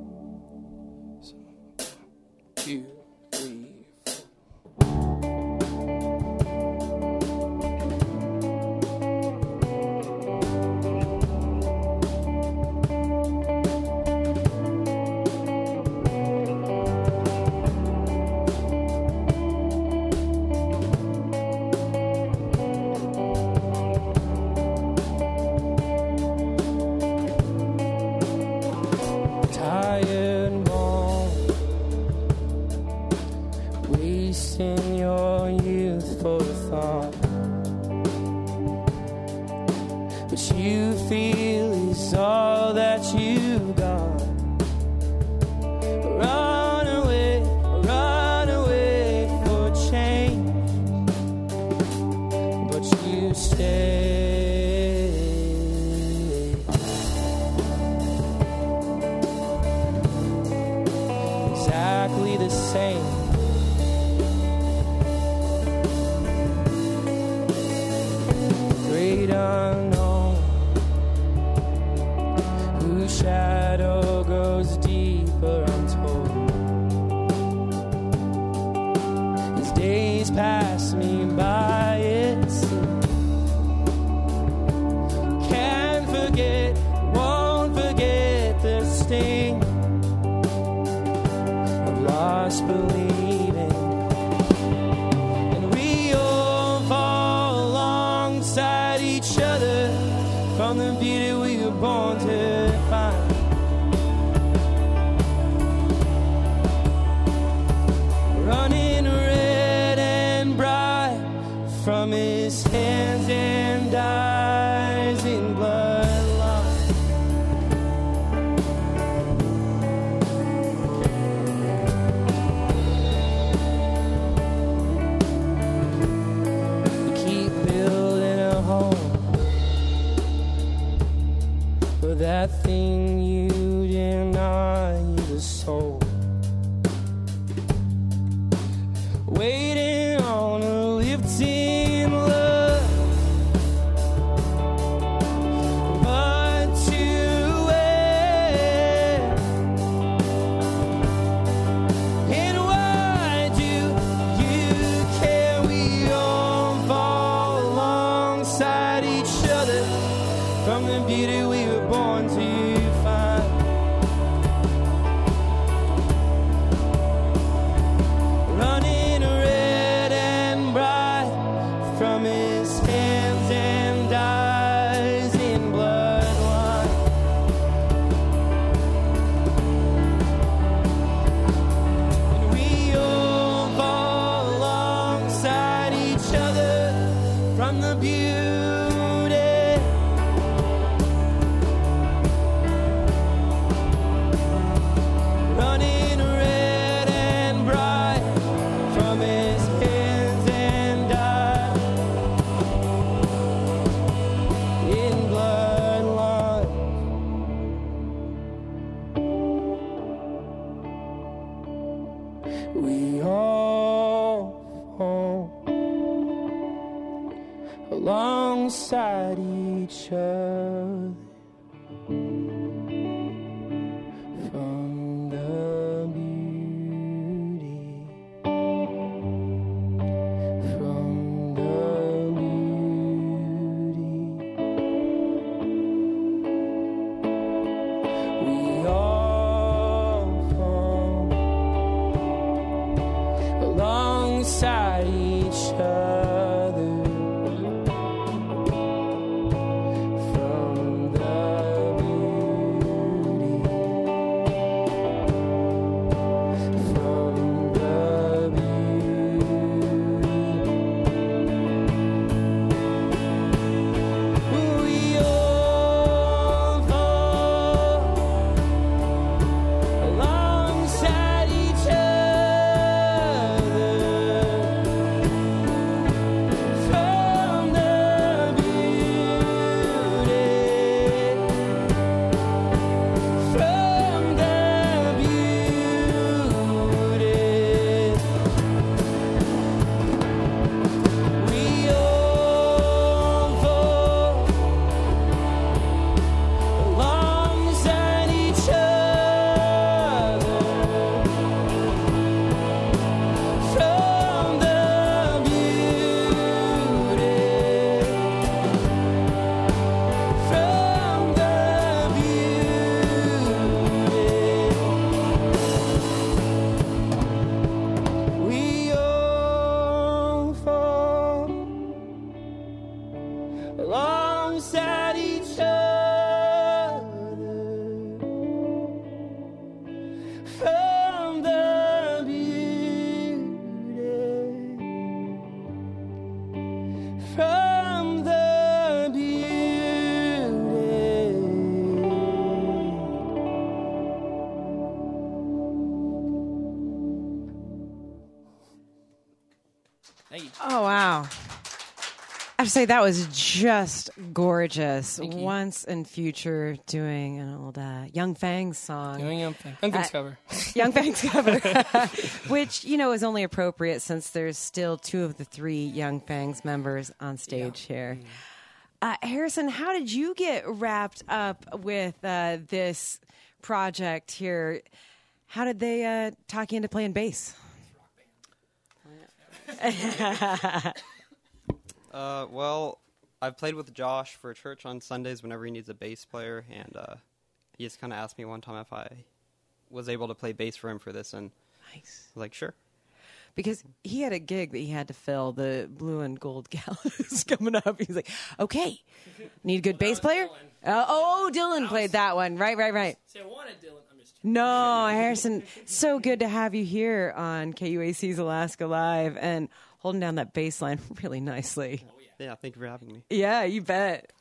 Speaker 2: So, two, three, four. Tired and worn, wasting your youth for a thought. What you feel is all that you got. Run away, run away for change, but you stay. Exactly the same. Great unknown, whose shadow goes deeper untold. As days pass me by, it seems can't forget, won't forget the sting of lost believing, and we all fall alongside each other from the beauty we were born to find. Running red and bright from
Speaker 5: thing you deny is a soul. Waiting on a lifting love, but to wait. And why do you care? We all fall alongside each other from the beauty we were born to find. Running red and bright from his hands and eyes in bloodline. And we all fall alongside each other from the beauty. Running red and bright from his hands and eyes in bloodline. We all fall alongside each other from the beauty, from the beauty. We all fall alongside each other from the beauty, from the beauty. We all fall alongside each other from the beauty, from the beauty. We all fall alongside each other from the beauty, from the beauty. We all fall alongside each other from the beauty, from the beauty.
Speaker 2: Thank you.
Speaker 1: Oh, wow. I have to say, that was just gorgeous.
Speaker 2: Thank you.
Speaker 1: Once and Future doing an old uh, Young Fangs song.
Speaker 2: Doing Young Fangs. Young Fangs
Speaker 1: Uh,
Speaker 2: cover.
Speaker 1: Young Fangs cover, which, you know, is only appropriate since there's still two of the three Young Fangs members on stage here. Uh, Harrison, how did you get wrapped up with uh, this project here? How did they uh, talk you into playing bass?
Speaker 6: Uh, well, I've played with Josh for church on Sundays whenever he needs a bass player, and uh, he just kind of asked me one time if I was able to play bass for him for this, and
Speaker 1: Nice.
Speaker 6: I was like, sure.
Speaker 1: Because he had a gig that he had to fill, the Blue and Gold Gallows coming up. He's like, okay, need a good bass player? Uh, oh, Dylan played that one. Right, right, right.
Speaker 2: See, I wanted Dylan. I'm just
Speaker 1: No, Harrison, so good to have you here on K U A C's Alaska Live and holding down that bass line really nicely.
Speaker 6: Yeah, thank you for having me.
Speaker 1: Yeah, you bet.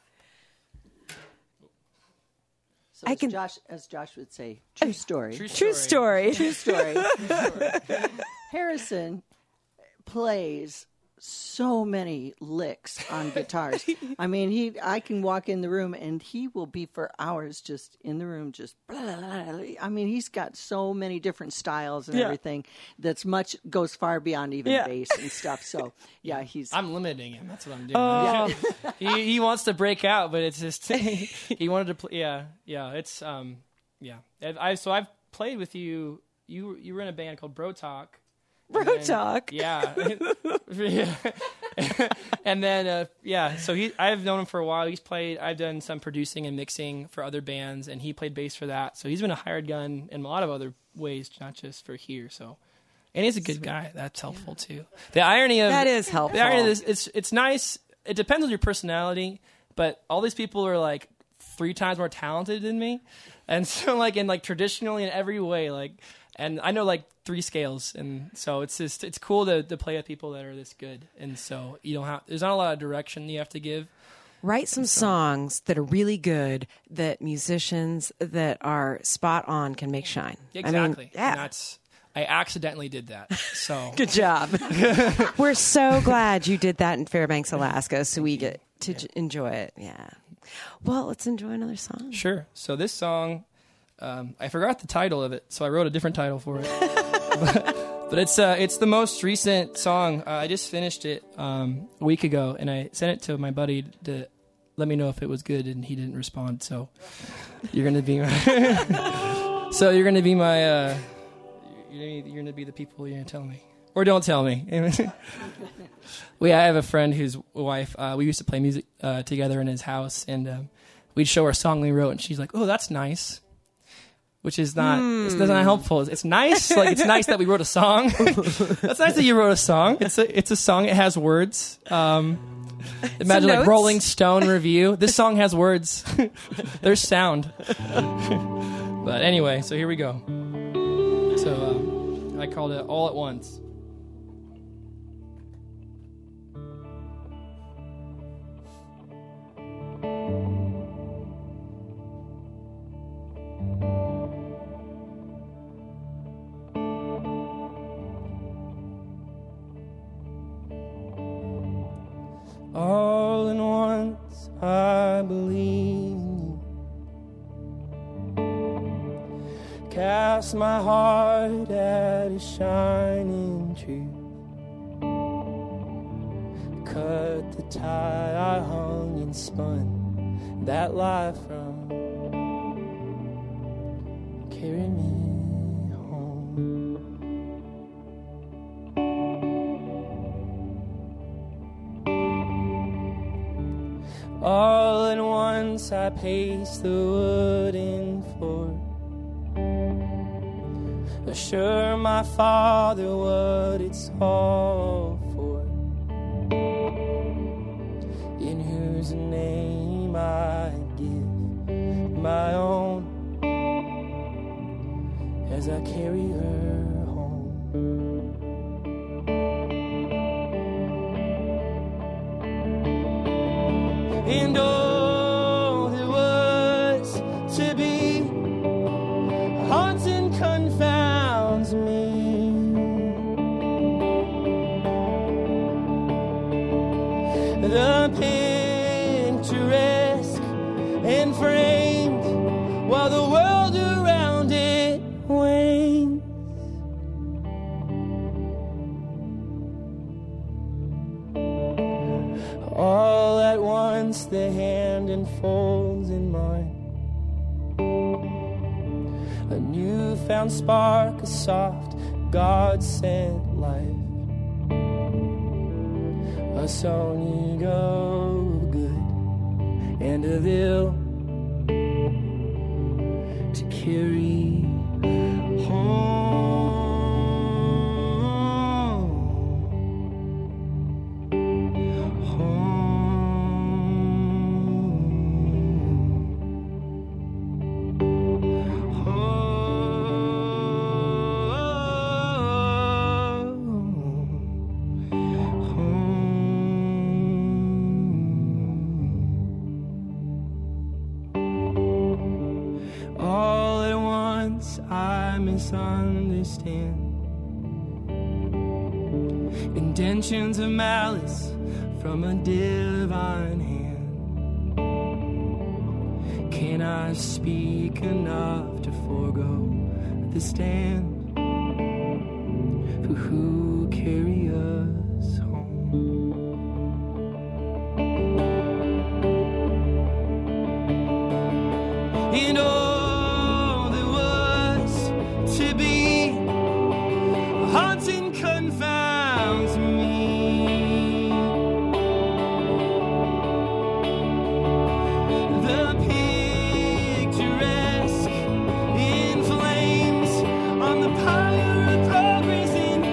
Speaker 3: So
Speaker 1: I
Speaker 3: as
Speaker 1: can-
Speaker 3: Josh, as Josh would say, true story.
Speaker 1: True story.
Speaker 3: True story. Harrison plays so many licks on guitars. I mean, he I can walk in the room and he will be for hours just in the room, just blah, blah, blah. I mean, he's got so many different styles and
Speaker 1: Yeah.
Speaker 3: everything that's much goes far beyond even
Speaker 1: Yeah.
Speaker 3: bass and stuff. So yeah, he's
Speaker 2: I'm limiting him. That's what I'm doing.
Speaker 1: Oh.
Speaker 2: he he wants to break out, but it's just he wanted to play. Yeah, yeah. It's um yeah. And I so I've played with you. You you were in a band called Bro Talk.
Speaker 1: Bro
Speaker 2: And then-
Speaker 1: Talk.
Speaker 2: Yeah. Yeah. And then uh, yeah. So he I've known him for a while. He's played. I've done some producing and mixing for other bands, and he played bass for that. So he's been a hired gun in a lot of other ways, not just for here. So. And he's a good guy. That's helpful too. The irony of
Speaker 1: That is helpful.
Speaker 2: The irony of this, it's it's nice. It depends on your personality, but all these people are like three times more talented than me, and so like in like traditionally in every way, like, and I know like three scales, and so it's just it's cool to to play with people that are this good, and so you don't have there's not a lot of direction you have to give.
Speaker 1: Write some songs that are really good that musicians that are spot on can make shine.
Speaker 2: Exactly.
Speaker 1: I mean, yeah.
Speaker 2: And that's I accidentally did that. So
Speaker 1: Good job. We're so glad you did that in Fairbanks, Alaska, so we get to j- enjoy it. Yeah. Well, let's enjoy another song.
Speaker 2: Sure. So this song, um, I forgot the title of it, so I wrote a different title for it. but, but it's uh, it's the most recent song. Uh, I just finished it um, a week ago, and I sent it to my buddy to let me know if it was good, and he didn't respond. So you're gonna be my so you're gonna be my uh, you're you're gonna be the people you're gonna tell me, or don't tell me. We I have a friend whose wife uh, we used to play music uh, together in his house, and um, we'd show her a song we wrote, and she's like, "Oh, that's nice," which is not it's not helpful. It's nice, like it's nice that we wrote a song. That's nice that you wrote a song. It's a it's a song. It has words. Um, imagine like
Speaker 1: notes.
Speaker 2: Rolling Stone review. This song has words. There's sound. But anyway, so here we go. So um, I called it All at Once. All in once, I believe in you. Cast my heart at a shining tree. Cut the tie I hung and spun that life from. Carry me home. All at once I paced the wooden floor, assure my father what it's all for, in whose name I give my own, as I carry her home. And all there was to be haunts and confounds me. The picturesque and framed, while the world around it wanes. All at once the hand unfolds in mine, a newfound spark, a soft God-sent life, a song of good and of ill to carry home. All at once I misunderstand and
Speaker 5: extensions of malice from a divine hand. Can I speak enough to forego the stand for who carry us home? And all there was to be haunting confounds me. The picturesque in flames on the pyre of progress and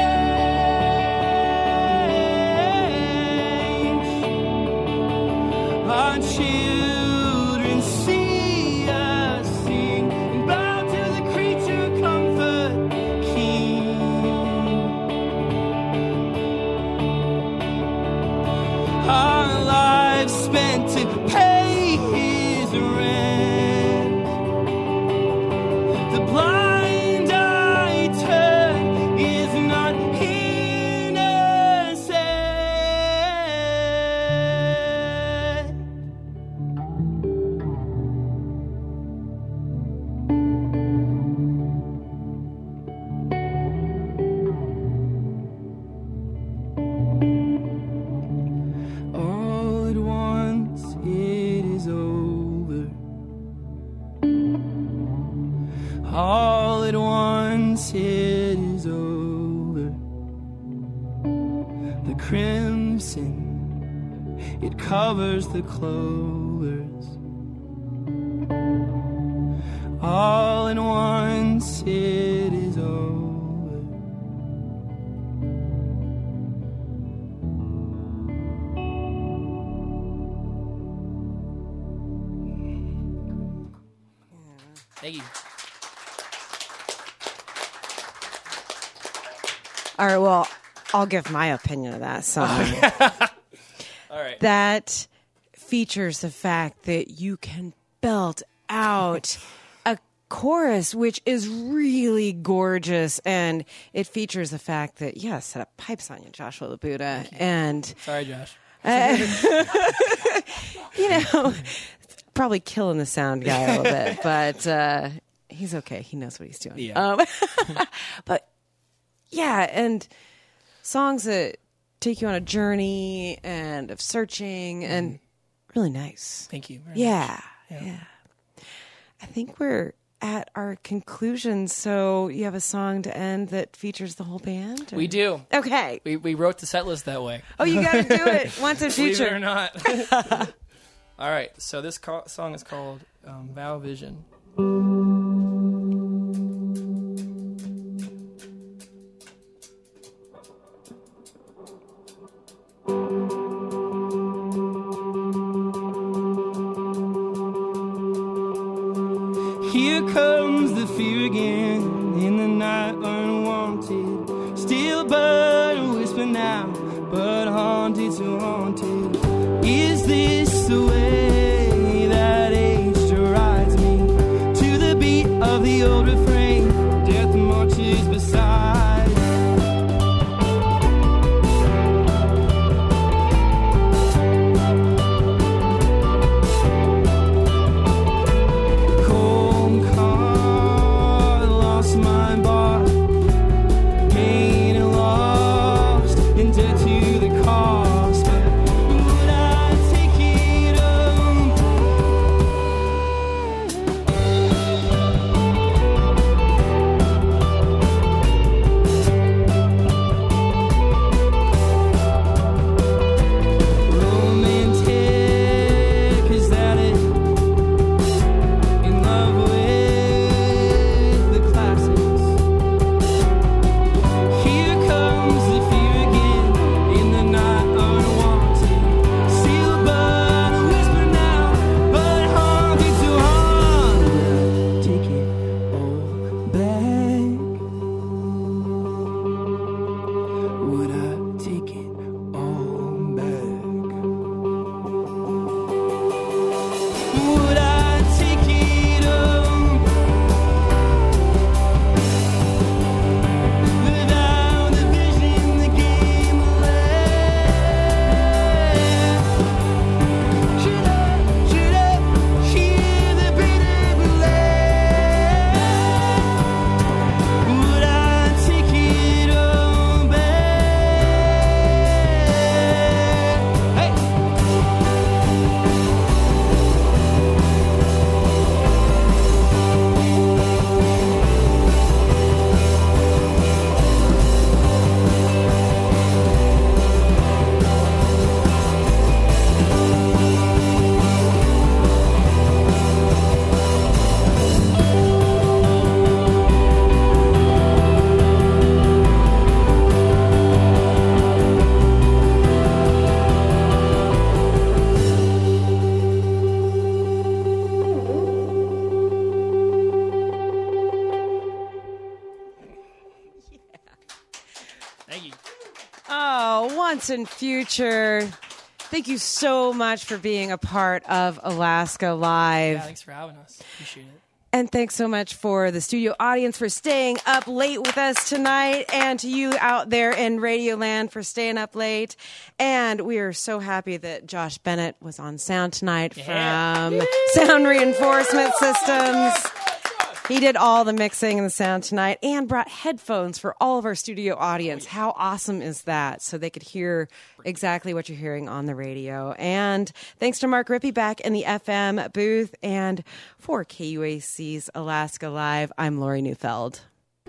Speaker 5: change. Our children see us sing and bow to the creature comfort king. Our lives spent to pay his rent. The blind eye turn is not innocent. All at once it is over. All at once it is over. The crimson, it covers the clovers. All at once it is over.
Speaker 2: Thank you.
Speaker 1: All right, well, I'll give my opinion of that song.
Speaker 2: All right.
Speaker 1: That features the fact that you can belt out a chorus, which is really gorgeous. And it features the fact that, yeah, set up pipes on you, Joshua Labuda. And,
Speaker 2: Sorry, Josh.
Speaker 1: you know, probably killing the sound guy a little bit, but uh, he's okay. He knows what he's doing.
Speaker 2: Yeah.
Speaker 1: Um, but yeah, and songs that take you on a journey and of searching and really nice.
Speaker 2: Thank you. very
Speaker 1: Yeah,
Speaker 2: much.
Speaker 1: yeah. I think we're at our conclusion. So you have a song to end that features the whole band? Or?
Speaker 2: We do.
Speaker 1: Okay.
Speaker 2: We we wrote the set list that way.
Speaker 1: Oh, you got to do it once in
Speaker 2: Believe it
Speaker 1: future.
Speaker 2: or not. All right. So this co- song is called um, Vow Vision.
Speaker 5: Here comes the fear again in the night, unwanted. Still but a whisper now, but haunted, so haunted. Is this the way that age drives me to the beat of the old refrain? Death marches beside. Cold car, lost my bar, gain and lost, and dead to the cost. But would I take it home? Romantic, is that it? In love with the classics. Here comes the fear again in the night, unwanted. Sealed but a whisper now, but haunted, so haunted. Take it all back. Would I take it all back? Would I take it home without the vision, the game
Speaker 1: past and future, thank you so much for being a part of Alaska Live.
Speaker 2: Yeah, thanks for having us. Appreciate it.
Speaker 1: And thanks so much for the studio audience for staying up late with us tonight, and to you out there in Radio Land for staying up late. And we are so happy that Josh Bennett was on sound tonight
Speaker 2: Yeah.
Speaker 1: from Sound Reinforcement Systems. He did all the mixing and the sound tonight and brought headphones for all of our studio audience. How awesome is that? So they could hear exactly what you're hearing on the radio. And thanks to Mark Rippey back in the F M booth. And for K U A C's Alaska Live, I'm Lori Neufeld.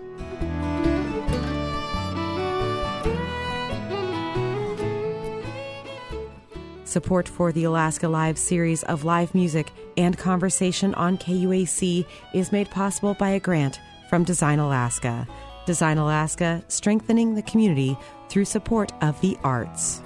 Speaker 1: Support for the Alaska Live series of live music and conversation on K U A C is made possible by a grant from Design Alaska. Design Alaska, strengthening the community through support of the arts.